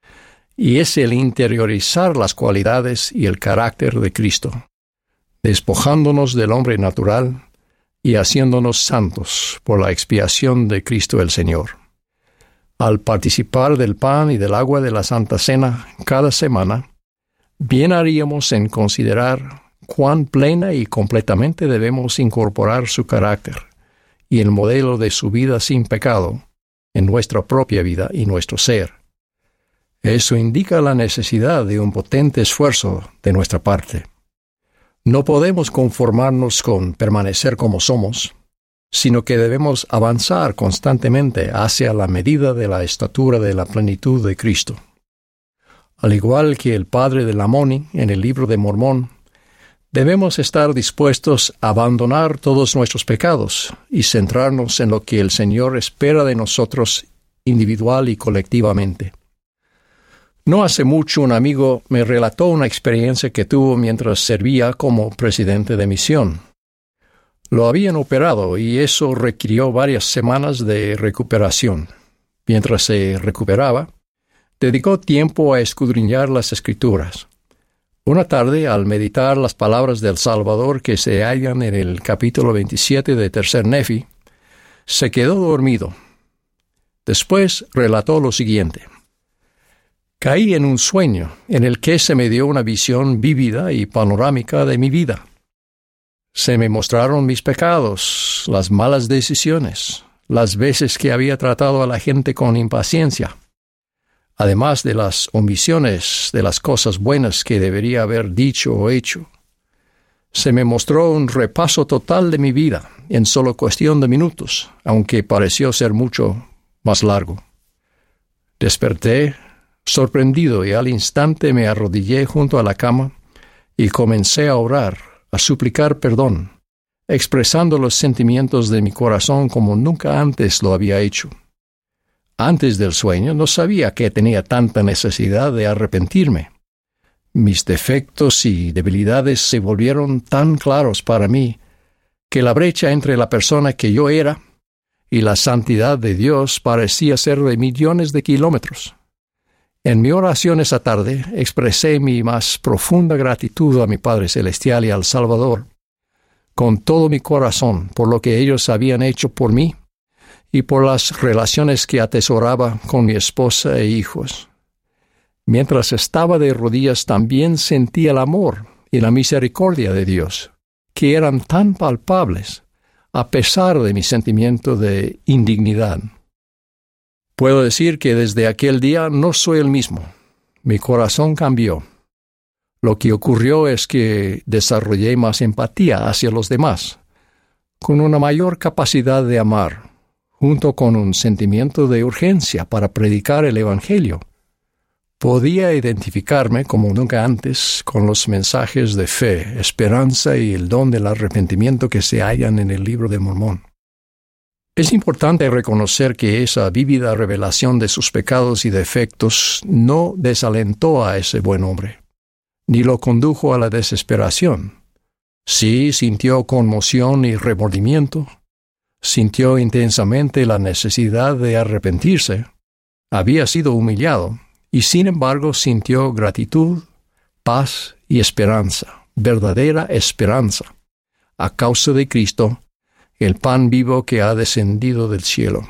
y es el interiorizar las cualidades y el carácter de Cristo, despojándonos del hombre natural y haciéndonos santos por la expiación de Cristo el Señor. Al participar del pan y del agua de la Santa Cena cada semana, bien haríamos en considerar cuán plena y completamente debemos incorporar su carácter y el modelo de su vida sin pecado en nuestra propia vida y nuestro ser. Eso indica la necesidad de un potente esfuerzo de nuestra parte. No podemos conformarnos con permanecer como somos, sino que debemos avanzar constantemente hacia la medida de la estatura de la plenitud de Cristo. Al igual que el padre de Lamoni en el libro de Mormón, debemos estar dispuestos a abandonar todos nuestros pecados y centrarnos en lo que el Señor espera de nosotros individual y colectivamente. No hace mucho un amigo me relató una experiencia que tuvo mientras servía como presidente de misión. Lo habían operado y eso requirió varias semanas de recuperación. Mientras se recuperaba, dedicó tiempo a escudriñar las Escrituras. Una tarde, al meditar las palabras del Salvador que se hallan en el capítulo 27 de Tercer Nefi, se quedó dormido. Después relató lo siguiente. Caí en un sueño en el que se me dio una visión vívida y panorámica de mi vida. Se me mostraron mis pecados, las malas decisiones, las veces que había tratado a la gente con impaciencia, además de las omisiones de las cosas buenas que debería haber dicho o hecho. Se me mostró un repaso total de mi vida en solo cuestión de minutos, aunque pareció ser mucho más largo. Desperté, sorprendido, y al instante me arrodillé junto a la cama y comencé a orar, a suplicar perdón, expresando los sentimientos de mi corazón como nunca antes lo había hecho. Antes del sueño no sabía que tenía tanta necesidad de arrepentirme. Mis defectos y debilidades se volvieron tan claros para mí que la brecha entre la persona que yo era y la santidad de Dios parecía ser de millones de kilómetros. En mi oración esa tarde expresé mi más profunda gratitud a mi Padre Celestial y al Salvador, con todo mi corazón por lo que ellos habían hecho por mí y por las relaciones que atesoraba con mi esposa e hijos. Mientras estaba de rodillas también sentí el amor y la misericordia de Dios, que eran tan palpables, a pesar de mi sentimiento de indignidad. Puedo decir que desde aquel día no soy el mismo. Mi corazón cambió. Lo que ocurrió es que desarrollé más empatía hacia los demás, con una mayor capacidad de amar, junto con un sentimiento de urgencia para predicar el Evangelio. Podía identificarme como nunca antes con los mensajes de fe, esperanza y el don del arrepentimiento que se hallan en el libro de Mormón. Es importante reconocer que esa vívida revelación de sus pecados y defectos no desalentó a ese buen hombre, ni lo condujo a la desesperación. Sí, sintió conmoción y remordimiento, sintió intensamente la necesidad de arrepentirse, había sido humillado, y sin embargo sintió gratitud, paz y esperanza, verdadera esperanza, a causa de Cristo, el pan vivo que ha descendido del cielo.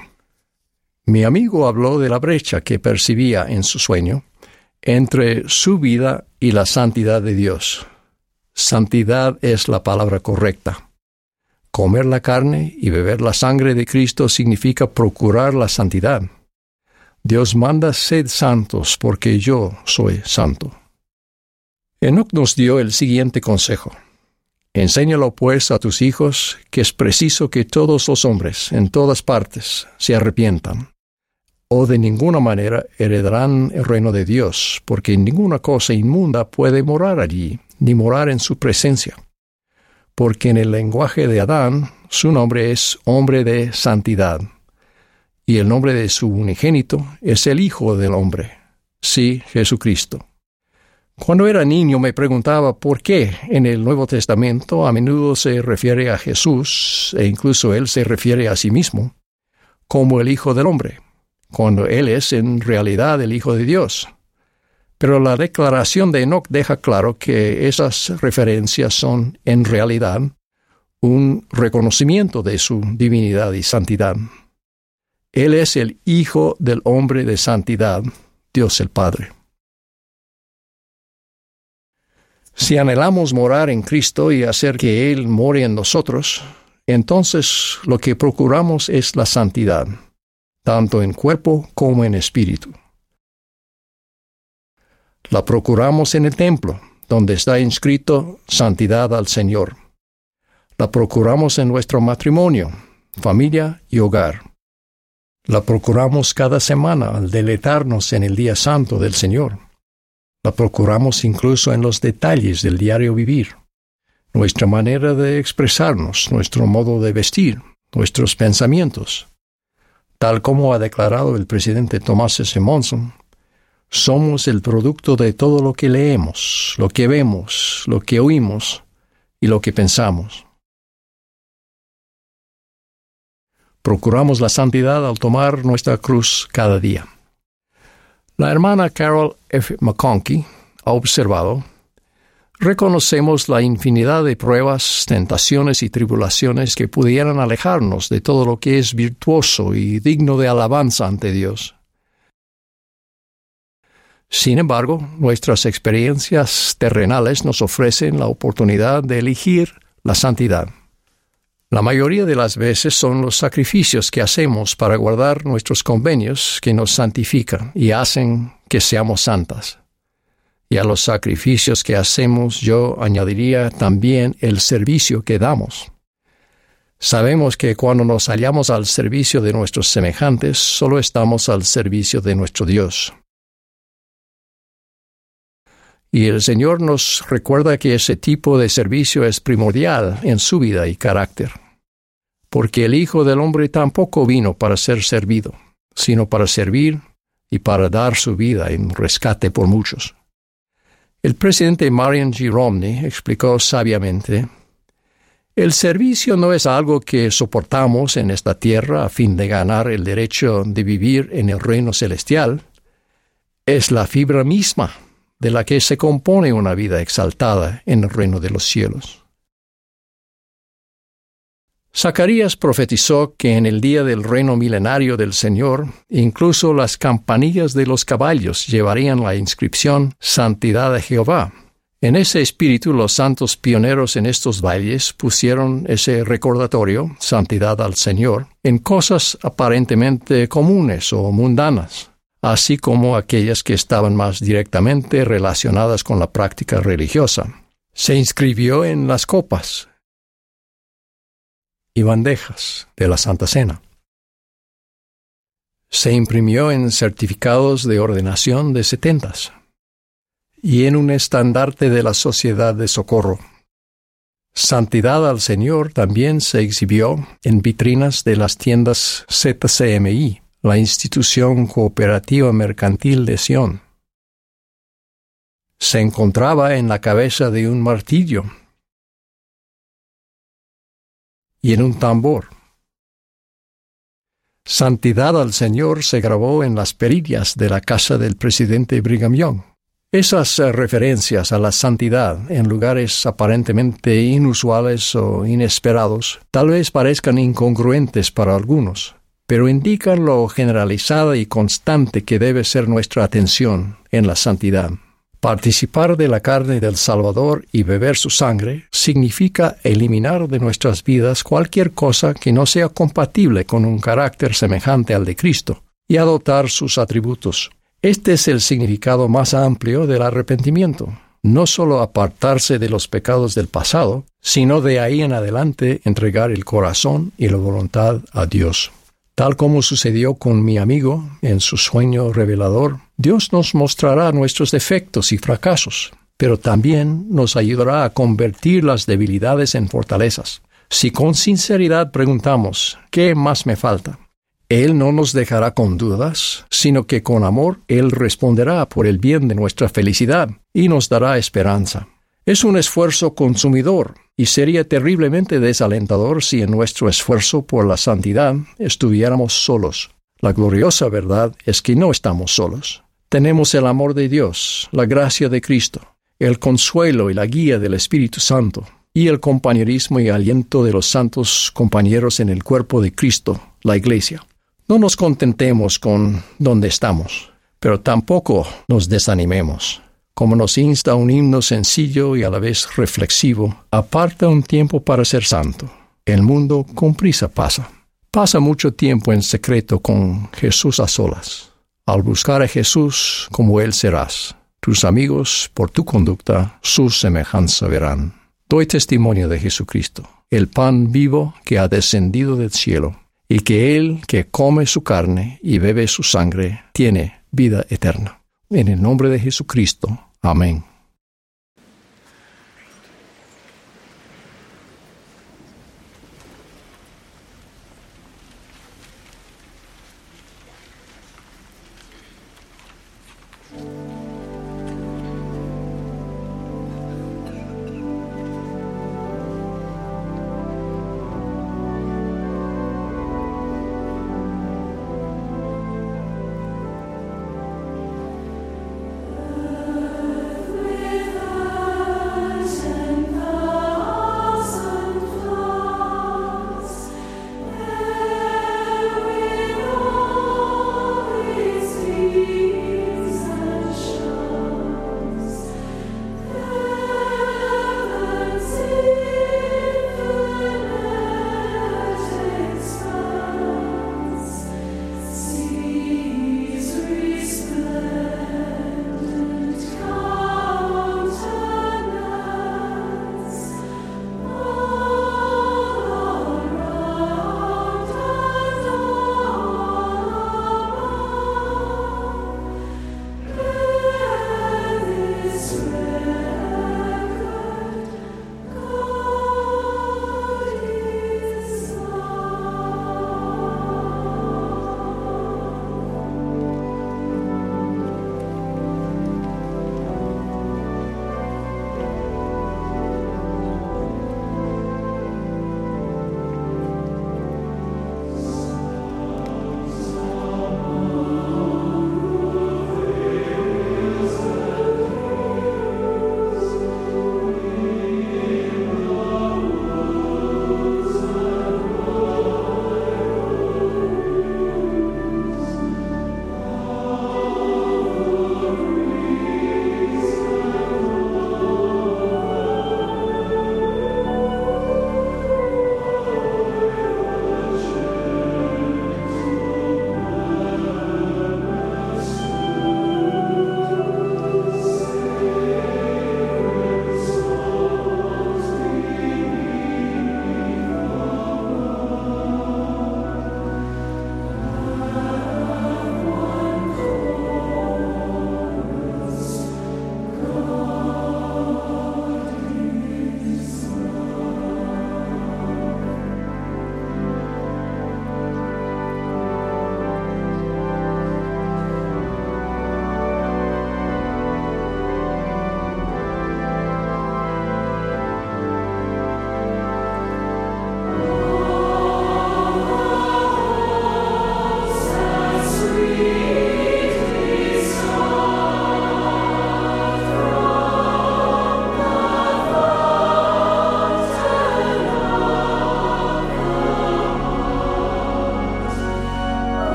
Mi amigo habló de la brecha que percibía en su sueño entre su vida y la santidad de Dios. Santidad es la palabra correcta. Comer la carne y beber la sangre de Cristo significa procurar la santidad. Dios manda: sed santos, porque yo soy santo. Enoc nos dio el siguiente consejo. Enséñalo pues a tus hijos que es preciso que todos los hombres, en todas partes, se arrepientan, o de ninguna manera heredarán el reino de Dios, porque ninguna cosa inmunda puede morar allí, ni morar en su presencia. Porque en el lenguaje de Adán, su nombre es hombre de santidad, y el nombre de su unigénito es el Hijo del hombre, sí, Jesucristo. Cuando era niño me preguntaba por qué en el Nuevo Testamento a menudo se refiere a Jesús, e incluso Él se refiere a sí mismo, como el Hijo del hombre, cuando Él es en realidad el Hijo de Dios. Pero la declaración de Enoc deja claro que esas referencias son en realidad un reconocimiento de su divinidad y santidad. Él es el Hijo del hombre de santidad, Dios el Padre. Si anhelamos morar en Cristo y hacer que Él more en nosotros, entonces lo que procuramos es la santidad, tanto en cuerpo como en espíritu. La procuramos en el templo, donde está inscrito santidad al Señor. La procuramos en nuestro matrimonio, familia y hogar. La procuramos cada semana al deleitarnos en el día santo del Señor. La procuramos incluso en los detalles del diario vivir, nuestra manera de expresarnos, nuestro modo de vestir, nuestros pensamientos. Tal como ha declarado el presidente Thomas S. Monson, somos el producto de todo lo que leemos, lo que vemos, lo que oímos y lo que pensamos. Procuramos la santidad al tomar nuestra cruz cada día. La hermana Carol F. McConkie ha observado: reconocemos la infinidad de pruebas, tentaciones y tribulaciones que pudieran alejarnos de todo lo que es virtuoso y digno de alabanza ante Dios. Sin embargo, nuestras experiencias terrenales nos ofrecen la oportunidad de elegir la santidad. La mayoría de las veces son los sacrificios que hacemos para guardar nuestros convenios que nos santifican y hacen que seamos santas. Y a los sacrificios que hacemos yo añadiría también el servicio que damos. Sabemos que cuando nos hallamos al servicio de nuestros semejantes, solo estamos al servicio de nuestro Dios. Y el Señor nos recuerda que ese tipo de servicio es primordial en su vida y carácter, porque el Hijo del Hombre tampoco vino para ser servido, sino para servir y para dar su vida en rescate por muchos. El presidente Marion G. Romney explicó sabiamente: el servicio no es algo que soportamos en esta tierra a fin de ganar el derecho de vivir en el reino celestial. Es la fibra misma de la que se compone una vida exaltada en el reino de los cielos. Zacarías profetizó que en el día del reino milenario del Señor, incluso las campanillas de los caballos llevarían la inscripción Santidad de Jehová. En ese espíritu, los santos pioneros en estos valles pusieron ese recordatorio, Santidad al Señor, en cosas aparentemente comunes o mundanas, así como aquellas que estaban más directamente relacionadas con la práctica religiosa. Se inscribió en las copas y bandejas de la Santa Cena. Se imprimió en certificados de ordenación de setentas y en un estandarte de la Sociedad de Socorro. Santidad al Señor también se exhibió en vitrinas de las tiendas ZCMI, la Institución Cooperativa Mercantil de Sion. Se encontraba en la cabeza de un martillo y en un tambor. Santidad al Señor se grabó en las perillas de la casa del presidente Brigham Young. Esas referencias a la santidad en lugares aparentemente inusuales o inesperados tal vez parezcan incongruentes para algunos, pero indican lo generalizada y constante que debe ser nuestra atención en la santidad. Participar de la carne del Salvador y beber su sangre significa eliminar de nuestras vidas cualquier cosa que no sea compatible con un carácter semejante al de Cristo y adoptar sus atributos. Este es el significado más amplio del arrepentimiento. No solo apartarse de los pecados del pasado, sino de ahí en adelante entregar el corazón y la voluntad a Dios. Tal como sucedió con mi amigo en su sueño revelador, Dios nos mostrará nuestros defectos y fracasos, pero también nos ayudará a convertir las debilidades en fortalezas. Si con sinceridad preguntamos, ¿qué más me falta?, Él no nos dejará con dudas, sino que con amor Él responderá por el bien de nuestra felicidad y nos dará esperanza. Es un esfuerzo consumidor y sería terriblemente desalentador si en nuestro esfuerzo por la santidad estuviéramos solos. La gloriosa verdad es que no estamos solos. Tenemos el amor de Dios, la gracia de Cristo, el consuelo y la guía del Espíritu Santo, y el compañerismo y aliento de los santos compañeros en el cuerpo de Cristo, la Iglesia. No nos contentemos con donde estamos, pero tampoco nos desanimemos. Como nos insta un himno sencillo y a la vez reflexivo, aparta un tiempo para ser santo. El mundo con prisa pasa. Pasa mucho tiempo en secreto con Jesús a solas. Al buscar a Jesús, como Él serás. Tus amigos, por tu conducta, su semejanza verán. Doy testimonio de Jesucristo, el pan vivo que ha descendido del cielo, y que el que come su carne y bebe su sangre tiene vida eterna. En el nombre de Jesucristo. Amén.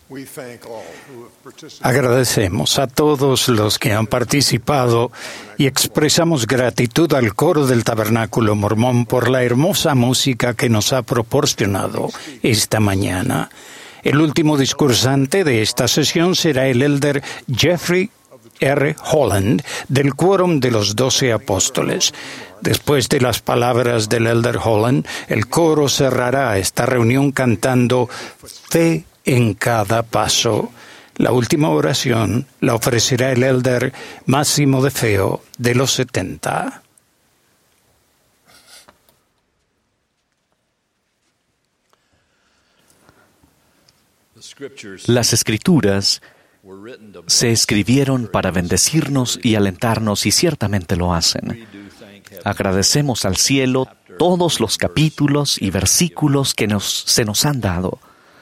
Agradecemos a todos los que han participado y expresamos gratitud al coro del Tabernáculo Mormón por la hermosa música que nos ha proporcionado esta mañana. El último discursante de esta sesión será el elder Jeffrey R. Holland, del Quórum de los 12 Apóstoles. Después de las palabras del elder Holland, el coro cerrará esta reunión cantando Fe en cada paso. La última oración la ofrecerá el elder Máximo de Feo, de los 70. Las Escrituras se escribieron para bendecirnos y alentarnos, y ciertamente lo hacen. Agradecemos al cielo todos los capítulos y versículos que se nos han dado.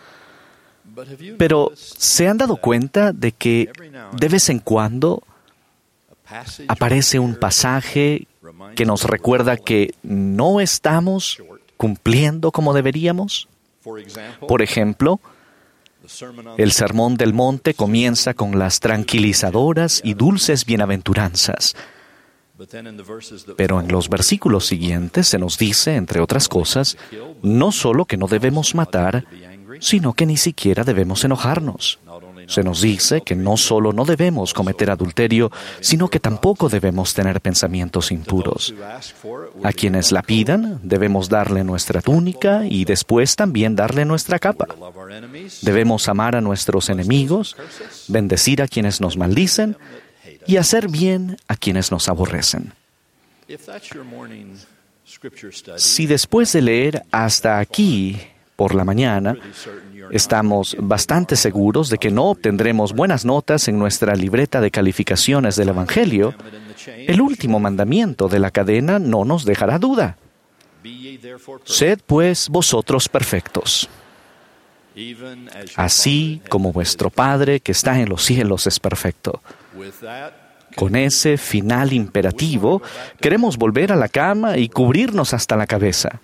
Pero ¿se han dado cuenta de que de vez en cuando aparece un pasaje que nos recuerda que no estamos cumpliendo como deberíamos? Por ejemplo, el Sermón del Monte comienza con las tranquilizadoras y dulces bienaventuranzas. Pero en los versículos siguientes se nos dice, entre otras cosas, no solo que no debemos matar, sino que ni siquiera debemos enojarnos. Se nos dice que no solo no debemos cometer adulterio, sino que tampoco debemos tener pensamientos impuros. A quienes la pidan, debemos darle nuestra túnica y después también darle nuestra capa. Debemos amar a nuestros enemigos, bendecir a quienes nos maldicen y hacer bien a quienes nos aborrecen. Si después de leer hasta aquí por la mañana, estamos bastante seguros de que no obtendremos buenas notas en nuestra libreta de calificaciones del Evangelio, el último mandamiento de la cadena no nos dejará duda. Sed pues vosotros perfectos, así como vuestro Padre que está en los cielos es perfecto. Con ese final imperativo, queremos volver a la cama y cubrirnos hasta la cabeza.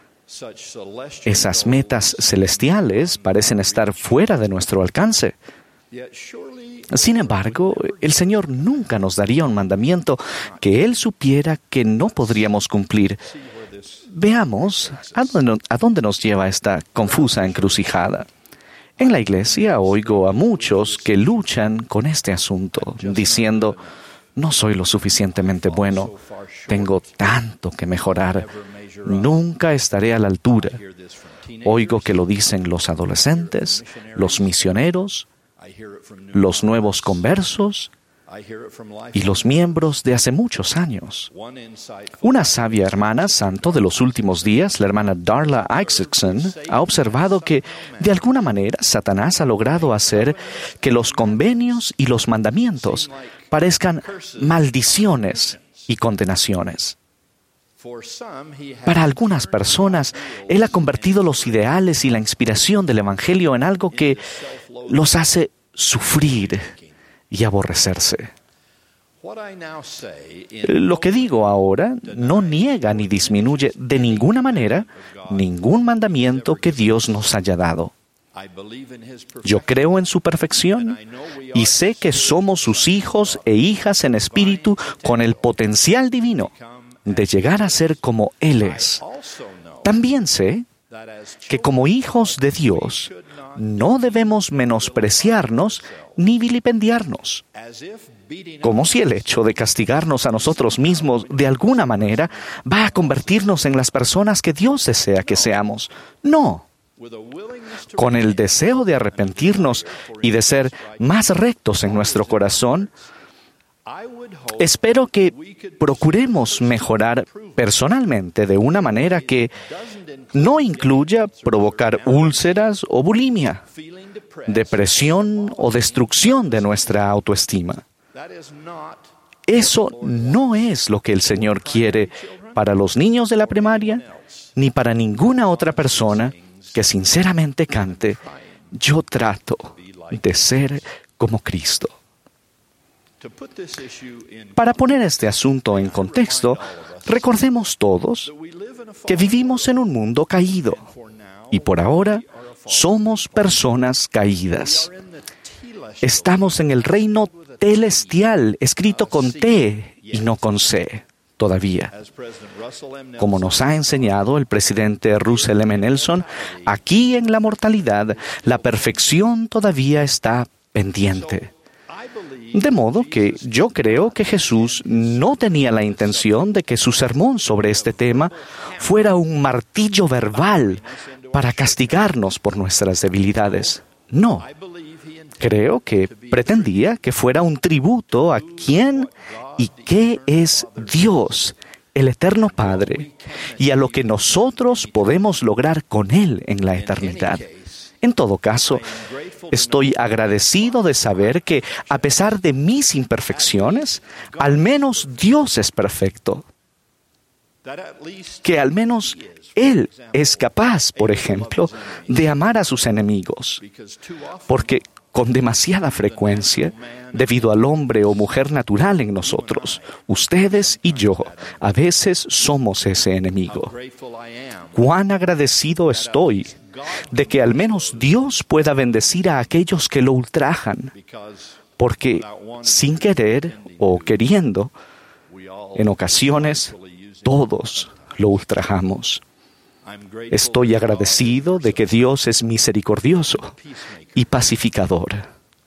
Esas metas celestiales parecen estar fuera de nuestro alcance. Sin embargo, el Señor nunca nos daría un mandamiento que Él supiera que no podríamos cumplir. Veamos a dónde nos lleva esta confusa encrucijada. En la iglesia oigo a muchos que luchan con este asunto, diciendo, no soy lo suficientemente bueno, tengo tanto que mejorar, nunca estaré a la altura. Oigo que lo dicen los adolescentes, los misioneros, los nuevos conversos y los miembros de hace muchos años. Una sabia hermana santo de los últimos días, la hermana Darla Isaacson, ha observado que, de alguna manera, Satanás ha logrado hacer que los convenios y los mandamientos parezcan maldiciones y condenaciones. Para algunas personas, Él ha convertido los ideales y la inspiración del Evangelio en algo que los hace sufrir y aborrecerse. Lo que digo ahora no niega ni disminuye de ninguna manera ningún mandamiento que Dios nos haya dado. Yo creo en su perfección y sé que somos sus hijos e hijas en espíritu con el potencial divino de llegar a ser como Él es. También sé que como hijos de Dios no debemos menospreciarnos ni vilipendiarnos, como si el hecho de castigarnos a nosotros mismos de alguna manera va a convertirnos en las personas que Dios desea que seamos. No. Con el deseo de arrepentirnos y de ser más rectos en nuestro corazón, espero que procuremos mejorar personalmente de una manera que no incluya provocar úlceras o bulimia, depresión o destrucción de nuestra autoestima. Eso no es lo que el Señor quiere para los niños de la primaria, ni para ninguna otra persona que sinceramente cante, yo trato de ser como Cristo. Para poner este asunto en contexto, recordemos todos que vivimos en un mundo caído y por ahora Somos personas caídas. Estamos en el reino celestial, escrito con T y no con C, todavía. Como nos ha enseñado el presidente Russell M. Nelson, aquí en la mortalidad, la perfección todavía está pendiente. De modo que yo creo que Jesús no tenía la intención de que su sermón sobre este tema fuera un martillo verbal para castigarnos por nuestras debilidades. No. Creo que pretendía que fuera un tributo a quién y qué es Dios, el Eterno Padre, y a lo que nosotros podemos lograr con Él en la eternidad. En todo caso, estoy agradecido de saber que, a pesar de mis imperfecciones, al menos Dios es perfecto. Que al menos Él es capaz, por ejemplo, de amar a sus enemigos. Porque con demasiada frecuencia, debido al hombre o mujer natural en nosotros, ustedes y yo, a veces somos ese enemigo. Cuán agradecido estoy de que al menos Dios pueda bendecir a aquellos que lo ultrajan, porque sin querer o queriendo, en ocasiones todos lo ultrajamos. Estoy agradecido de que Dios es misericordioso y pacificador,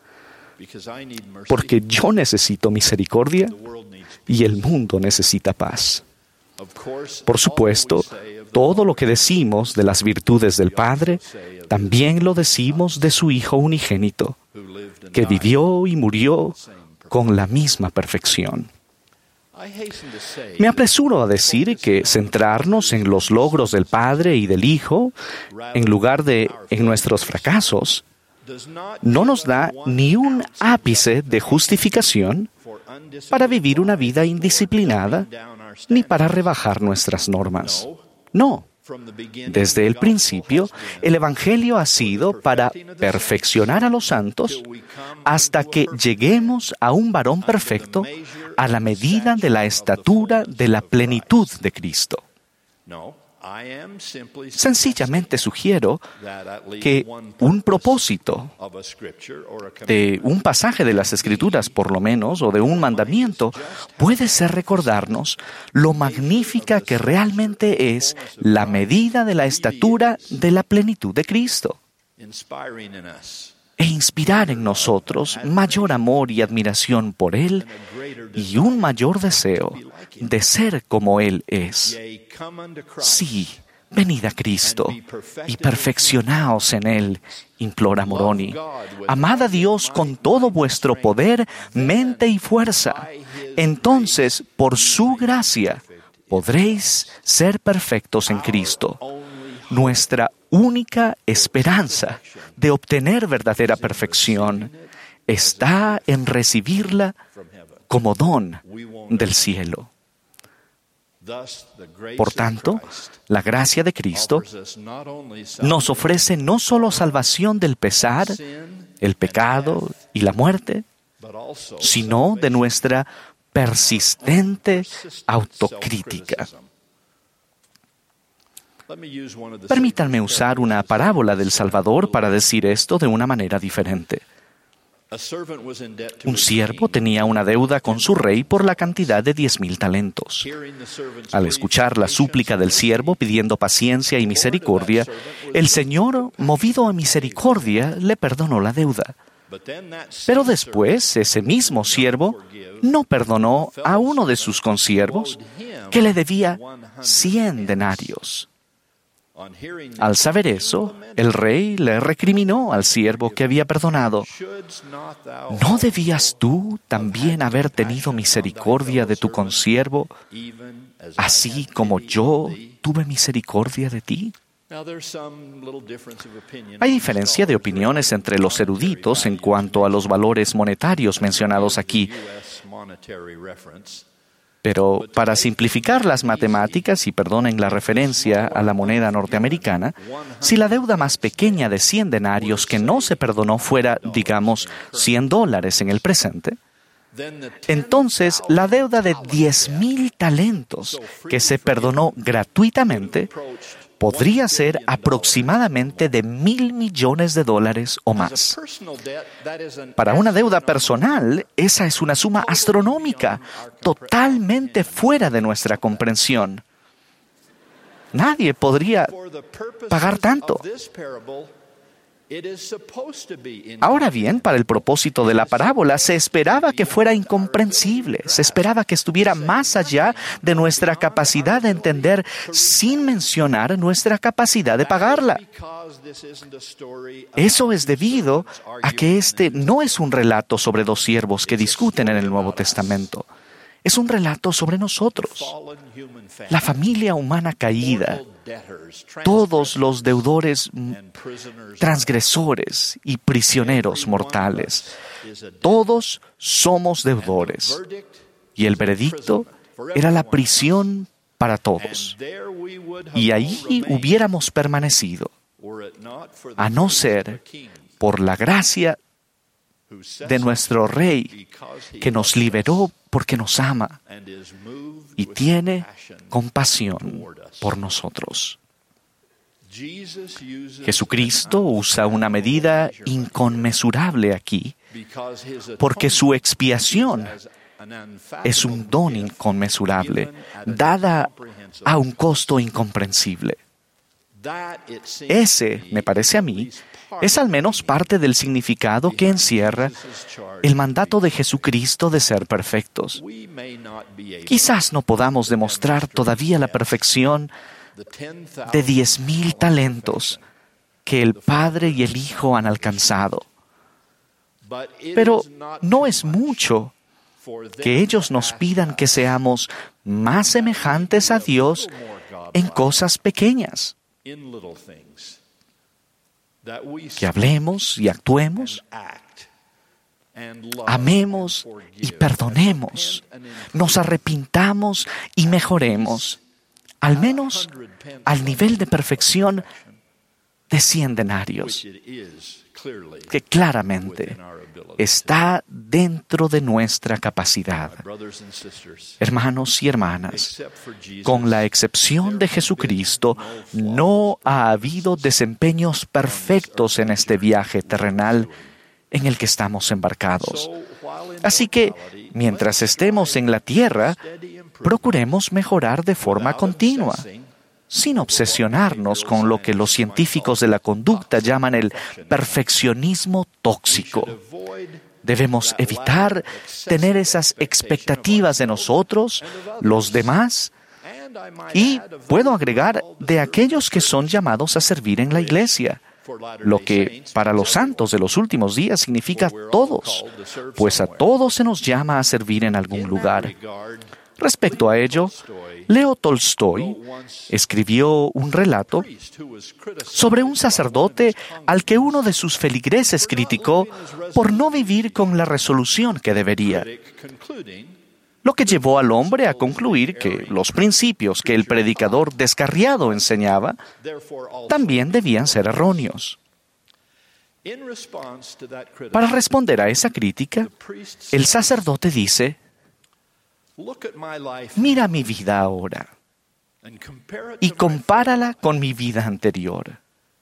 porque yo necesito misericordia y el mundo necesita paz. Por supuesto, todo lo que decimos de las virtudes del Padre, también lo decimos de su Hijo unigénito, que vivió y murió con la misma perfección. Me apresuro a decir que centrarnos en los logros del Padre y del Hijo, en lugar de en nuestros fracasos, no nos da ni un ápice de justificación para vivir una vida indisciplinada ni para rebajar nuestras normas. No. Desde el principio, el Evangelio ha sido para perfeccionar a los santos hasta que lleguemos a un varón perfecto a la medida de la estatura de la plenitud de Cristo. Sencillamente sugiero que un propósito de un pasaje de las Escrituras, por lo menos, o de un mandamiento, puede ser recordarnos lo magnífica que realmente es la medida de la estatura de la plenitud de Cristo, e inspirar en nosotros mayor amor y admiración por Él y un mayor deseo de ser como Él es. Sí, venid a Cristo y perfeccionaos en Él, implora Moroni. Amad a Dios con todo vuestro poder, mente y fuerza. Entonces, por su gracia, podréis ser perfectos en Cristo. Nuestra única esperanza de obtener verdadera perfección está en recibirla como don del cielo. Por tanto, la gracia de Cristo nos ofrece no solo salvación del pesar, el pecado y la muerte, sino de nuestra persistente autocrítica. Permítanme usar una parábola del Salvador para decir esto de una manera diferente. Un siervo tenía una deuda con su rey por la cantidad de 10,000 talentos. Al escuchar la súplica del siervo pidiendo paciencia y misericordia, el Señor, movido a misericordia, le perdonó la deuda. Pero después, ese mismo siervo no perdonó a uno de sus consiervos que le debía 100 denarios. Al saber eso, el rey le recriminó al siervo que había perdonado. ¿No debías tú también haber tenido misericordia de tu consiervo, así como yo tuve misericordia de ti? Hay diferencia de opiniones entre los eruditos en cuanto a los valores monetarios mencionados aquí. Pero para simplificar las matemáticas, y perdonen la referencia a la moneda norteamericana, si la deuda más pequeña de 100 denarios que no se perdonó fuera, digamos, $100 en el presente, entonces la deuda de 10,000 talentos que se perdonó gratuitamente podría ser aproximadamente de $1,000 millones o más. Para una deuda personal, esa es una suma astronómica, totalmente fuera de nuestra comprensión. Nadie podría pagar tanto. Ahora bien, para el propósito de la parábola, se esperaba que fuera incomprensible, se esperaba que estuviera más allá de nuestra capacidad de entender, sin mencionar nuestra capacidad de pagarla. Eso es debido a que este no es un relato sobre dos siervos que discuten en el Nuevo Testamento. Es un relato sobre nosotros, la familia humana caída, todos los deudores transgresores y prisioneros mortales. Todos somos deudores. Y el veredicto era la prisión para todos. Y ahí hubiéramos permanecido, a no ser por la gracia de nuestro Rey, que nos liberó porque nos ama y tiene compasión por nosotros. Jesucristo usa una medida inconmensurable aquí, porque su expiación es un don inconmensurable, dada a un costo incomprensible. Ese, me parece a mí, es al menos parte del significado que encierra el mandato de Jesucristo de ser perfectos. Quizás no podamos demostrar todavía la perfección de 10,000 talentos que el Padre y el Hijo han alcanzado. Pero no es mucho que ellos nos pidan que seamos más semejantes a Dios en cosas pequeñas. Que hablemos y actuemos, amemos y perdonemos, nos arrepintamos y mejoremos, al menos al nivel de perfección de 100 denarios, que claramente está dentro de nuestra capacidad. Hermanos y hermanas, con la excepción de Jesucristo, no ha habido desempeños perfectos en este viaje terrenal en el que estamos embarcados. Así que, mientras estemos en la tierra, procuremos mejorar de forma continua, sin obsesionarnos con lo que los científicos de la conducta llaman el perfeccionismo tóxico. Debemos evitar tener esas expectativas de nosotros, los demás, y puedo agregar de aquellos que son llamados a servir en la iglesia, lo que para los santos de los últimos días significa todos, pues a todos se nos llama a servir en algún lugar. Respecto a ello, Leo Tolstoy escribió un relato sobre un sacerdote al que uno de sus feligreses criticó por no vivir con la resolución que debería, lo que llevó al hombre a concluir que los principios que el predicador descarriado enseñaba también debían ser erróneos. Para responder a esa crítica, el sacerdote dice: mira mi vida ahora y compárala con mi vida anterior.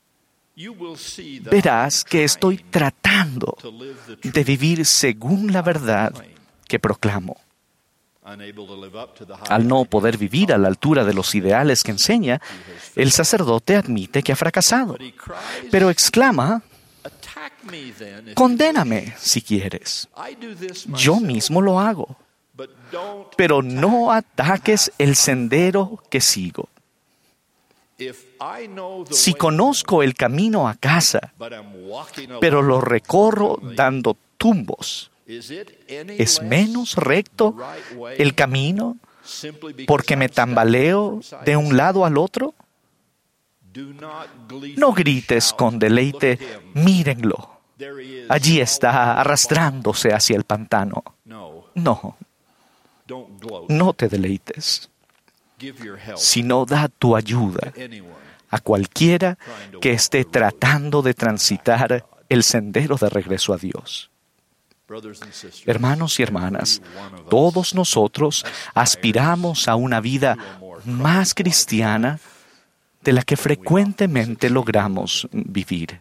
Verás que estoy tratando de vivir según la verdad que proclamo. Al no poder vivir a la altura de los ideales que enseña, el sacerdote admite que ha fracasado, pero exclama: condéname si quieres. Yo mismo lo hago. Pero no ataques el sendero que sigo. Si conozco el camino a casa, pero lo recorro dando tumbos, ¿es menos recto el camino porque me tambaleo de un lado al otro? No grites con deleite: mírenlo, allí está arrastrándose hacia el pantano. No te deleites, sino da tu ayuda a cualquiera que esté tratando de transitar el sendero de regreso a Dios. Hermanos y hermanas, todos nosotros aspiramos a una vida más cristiana de la que frecuentemente logramos vivir.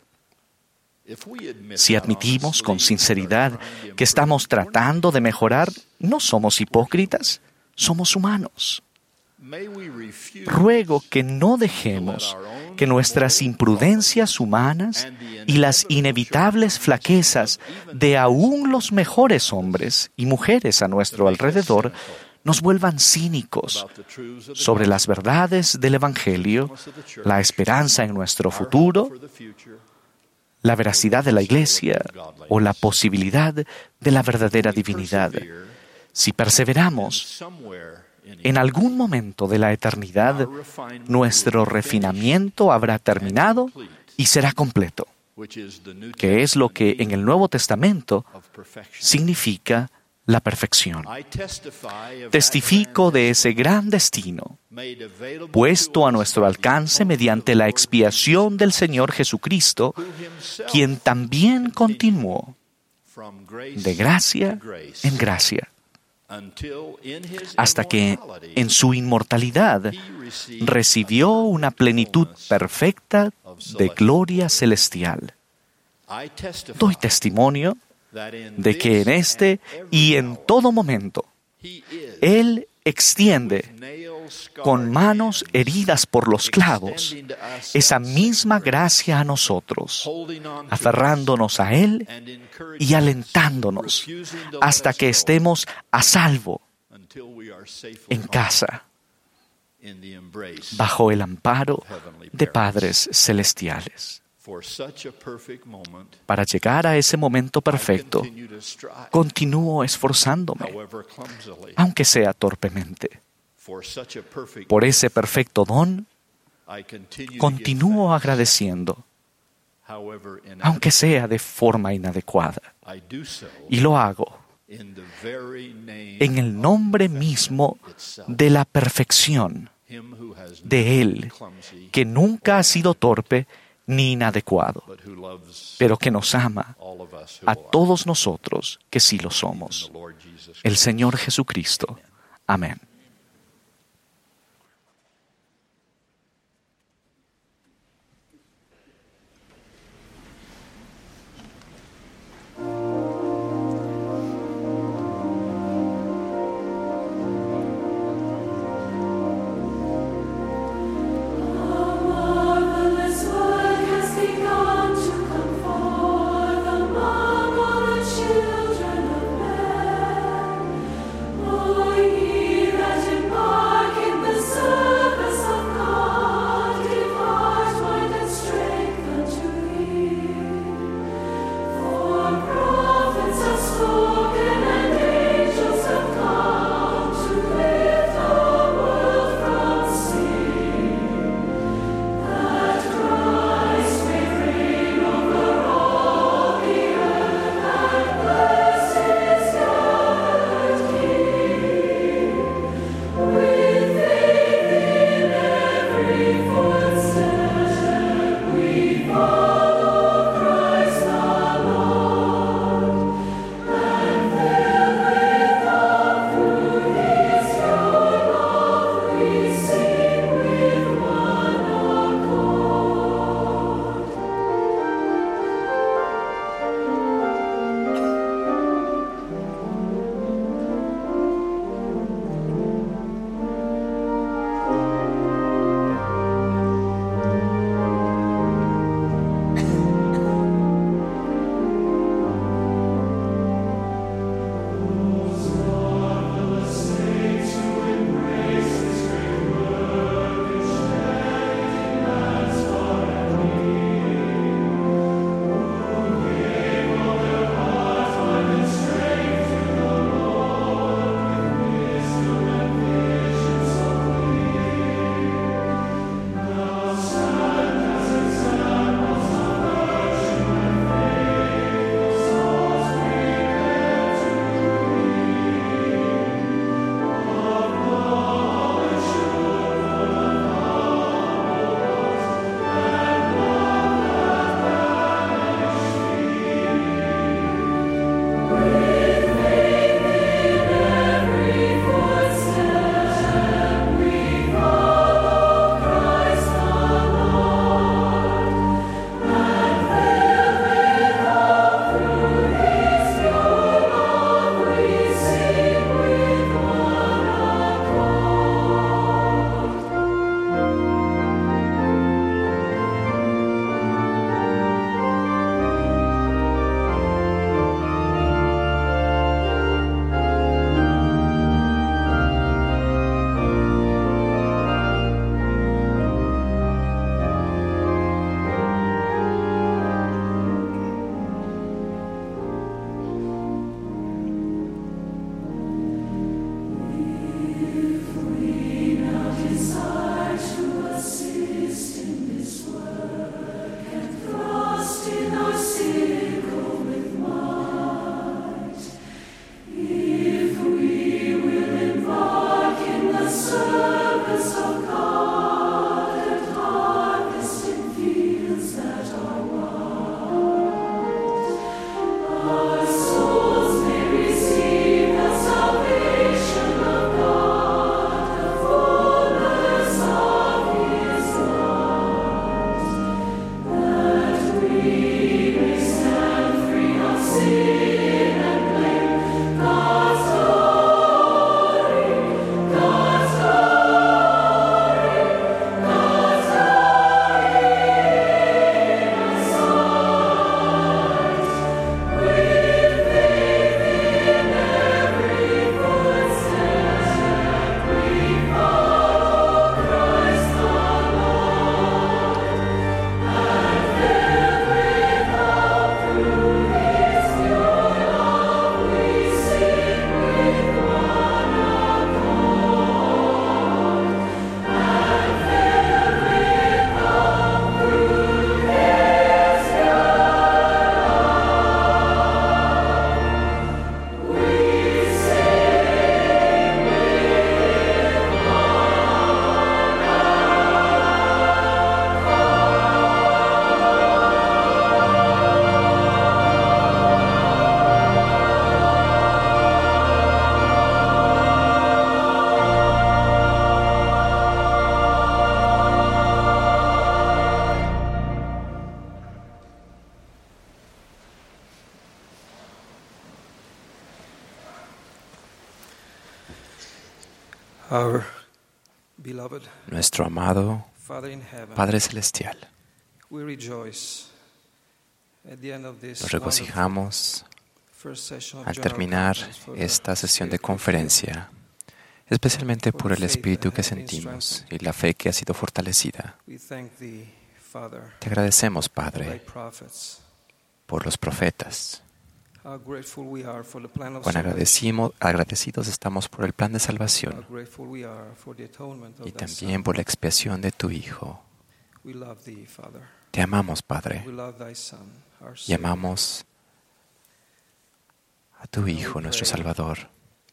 Si admitimos con sinceridad que estamos tratando de mejorar, no somos hipócritas, somos humanos. Ruego que no dejemos que nuestras imprudencias humanas y las inevitables flaquezas de aún los mejores hombres y mujeres a nuestro alrededor nos vuelvan cínicos sobre las verdades del Evangelio, la esperanza en nuestro futuro, la veracidad de la Iglesia o la posibilidad de la verdadera divinidad. Si perseveramos, en algún momento de la eternidad, nuestro refinamiento habrá terminado y será completo, que es lo que en el Nuevo Testamento significa la perfección. Testifico de ese gran destino, puesto a nuestro alcance mediante la expiación del Señor Jesucristo, quien también continuó de gracia en gracia, hasta que en su inmortalidad recibió una plenitud perfecta de gloria celestial. Doy testimonio de que en este y en todo momento Él extiende con manos heridas por los clavos esa misma gracia a nosotros, aferrándonos a Él y alentándonos hasta que estemos a salvo en casa, bajo el amparo de padres celestiales. Para llegar a ese momento perfecto, continúo esforzándome, aunque sea torpemente. Por ese perfecto don, continúo agradeciendo, aunque sea de forma inadecuada. Y lo hago en el nombre mismo de la perfección de Él, que nunca ha sido torpe ni inadecuado, pero que nos ama a todos nosotros que sí lo somos. El Señor Jesucristo. Amén. Children of men, oh, ye that nuestro amado Padre Celestial, nos regocijamos al terminar esta sesión de conferencia, especialmente por el espíritu que sentimos y la fe que ha sido fortalecida. Te agradecemos, Padre, por los profetas. Cuán agradecidos estamos por el plan de salvación y también por la expiación de tu Hijo. Te amamos, Padre, y amamos a tu Hijo, nuestro Salvador.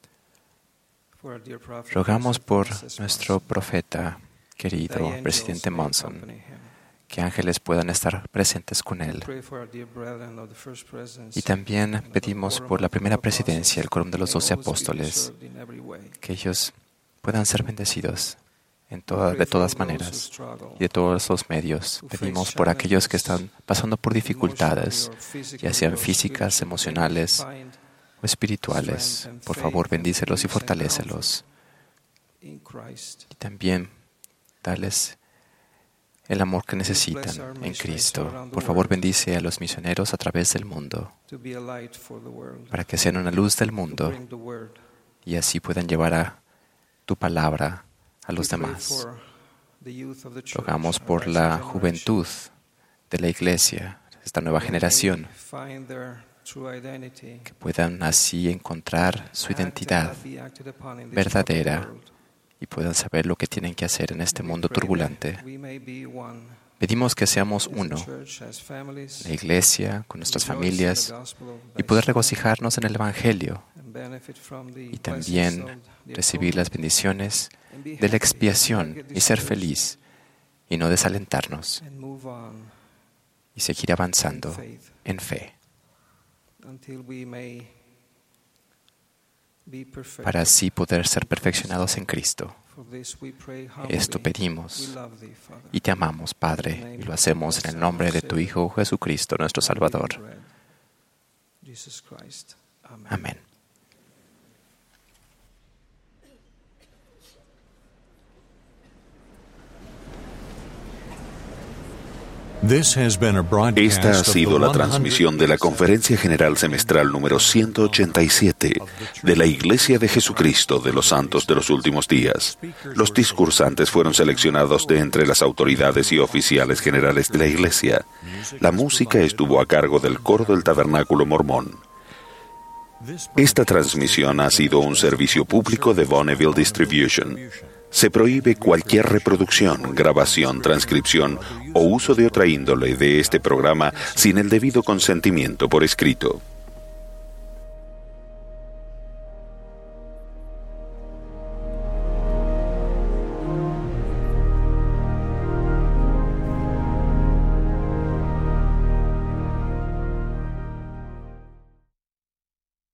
Rogamos por nuestro profeta querido, presidente Monson, que ángeles puedan estar presentes con él. Y también pedimos por la primera presidencia, el quórum de los 12 apóstoles, que ellos puedan ser bendecidos de todas maneras y de todos los medios. Pedimos por aquellos que están pasando por dificultades, ya sean físicas, emocionales o espirituales. Por favor, bendícelos y fortalécelos. Y también dales el amor que necesitan en Cristo. Por favor, bendice a los misioneros a través del mundo, para que sean una luz del mundo y así puedan llevar a tu palabra a los demás. Rogamos por la juventud de la Iglesia, esta nueva generación, que puedan así encontrar su identidad verdadera y puedan saber lo que tienen que hacer en este mundo turbulente. Pedimos que seamos uno, la Iglesia, con nuestras familias, y poder regocijarnos en el Evangelio y también recibir las bendiciones de la expiación y ser feliz y no desalentarnos y seguir avanzando en fe para así poder ser perfeccionados en Cristo. Esto pedimos y te amamos, Padre, y lo hacemos en el nombre de tu Hijo Jesucristo, nuestro Salvador. Amén. Esta ha sido la transmisión de la Conferencia General Semestral número 187 de la Iglesia de Jesucristo de los Santos de los Últimos Días. Los discursantes fueron seleccionados de entre las autoridades y oficiales generales de la Iglesia. La música estuvo a cargo del Coro del Tabernáculo Mormón. Esta transmisión ha sido un servicio público de Bonneville Distribution. Se prohíbe cualquier reproducción, grabación, transcripción o uso de otra índole de este programa sin el debido consentimiento por escrito.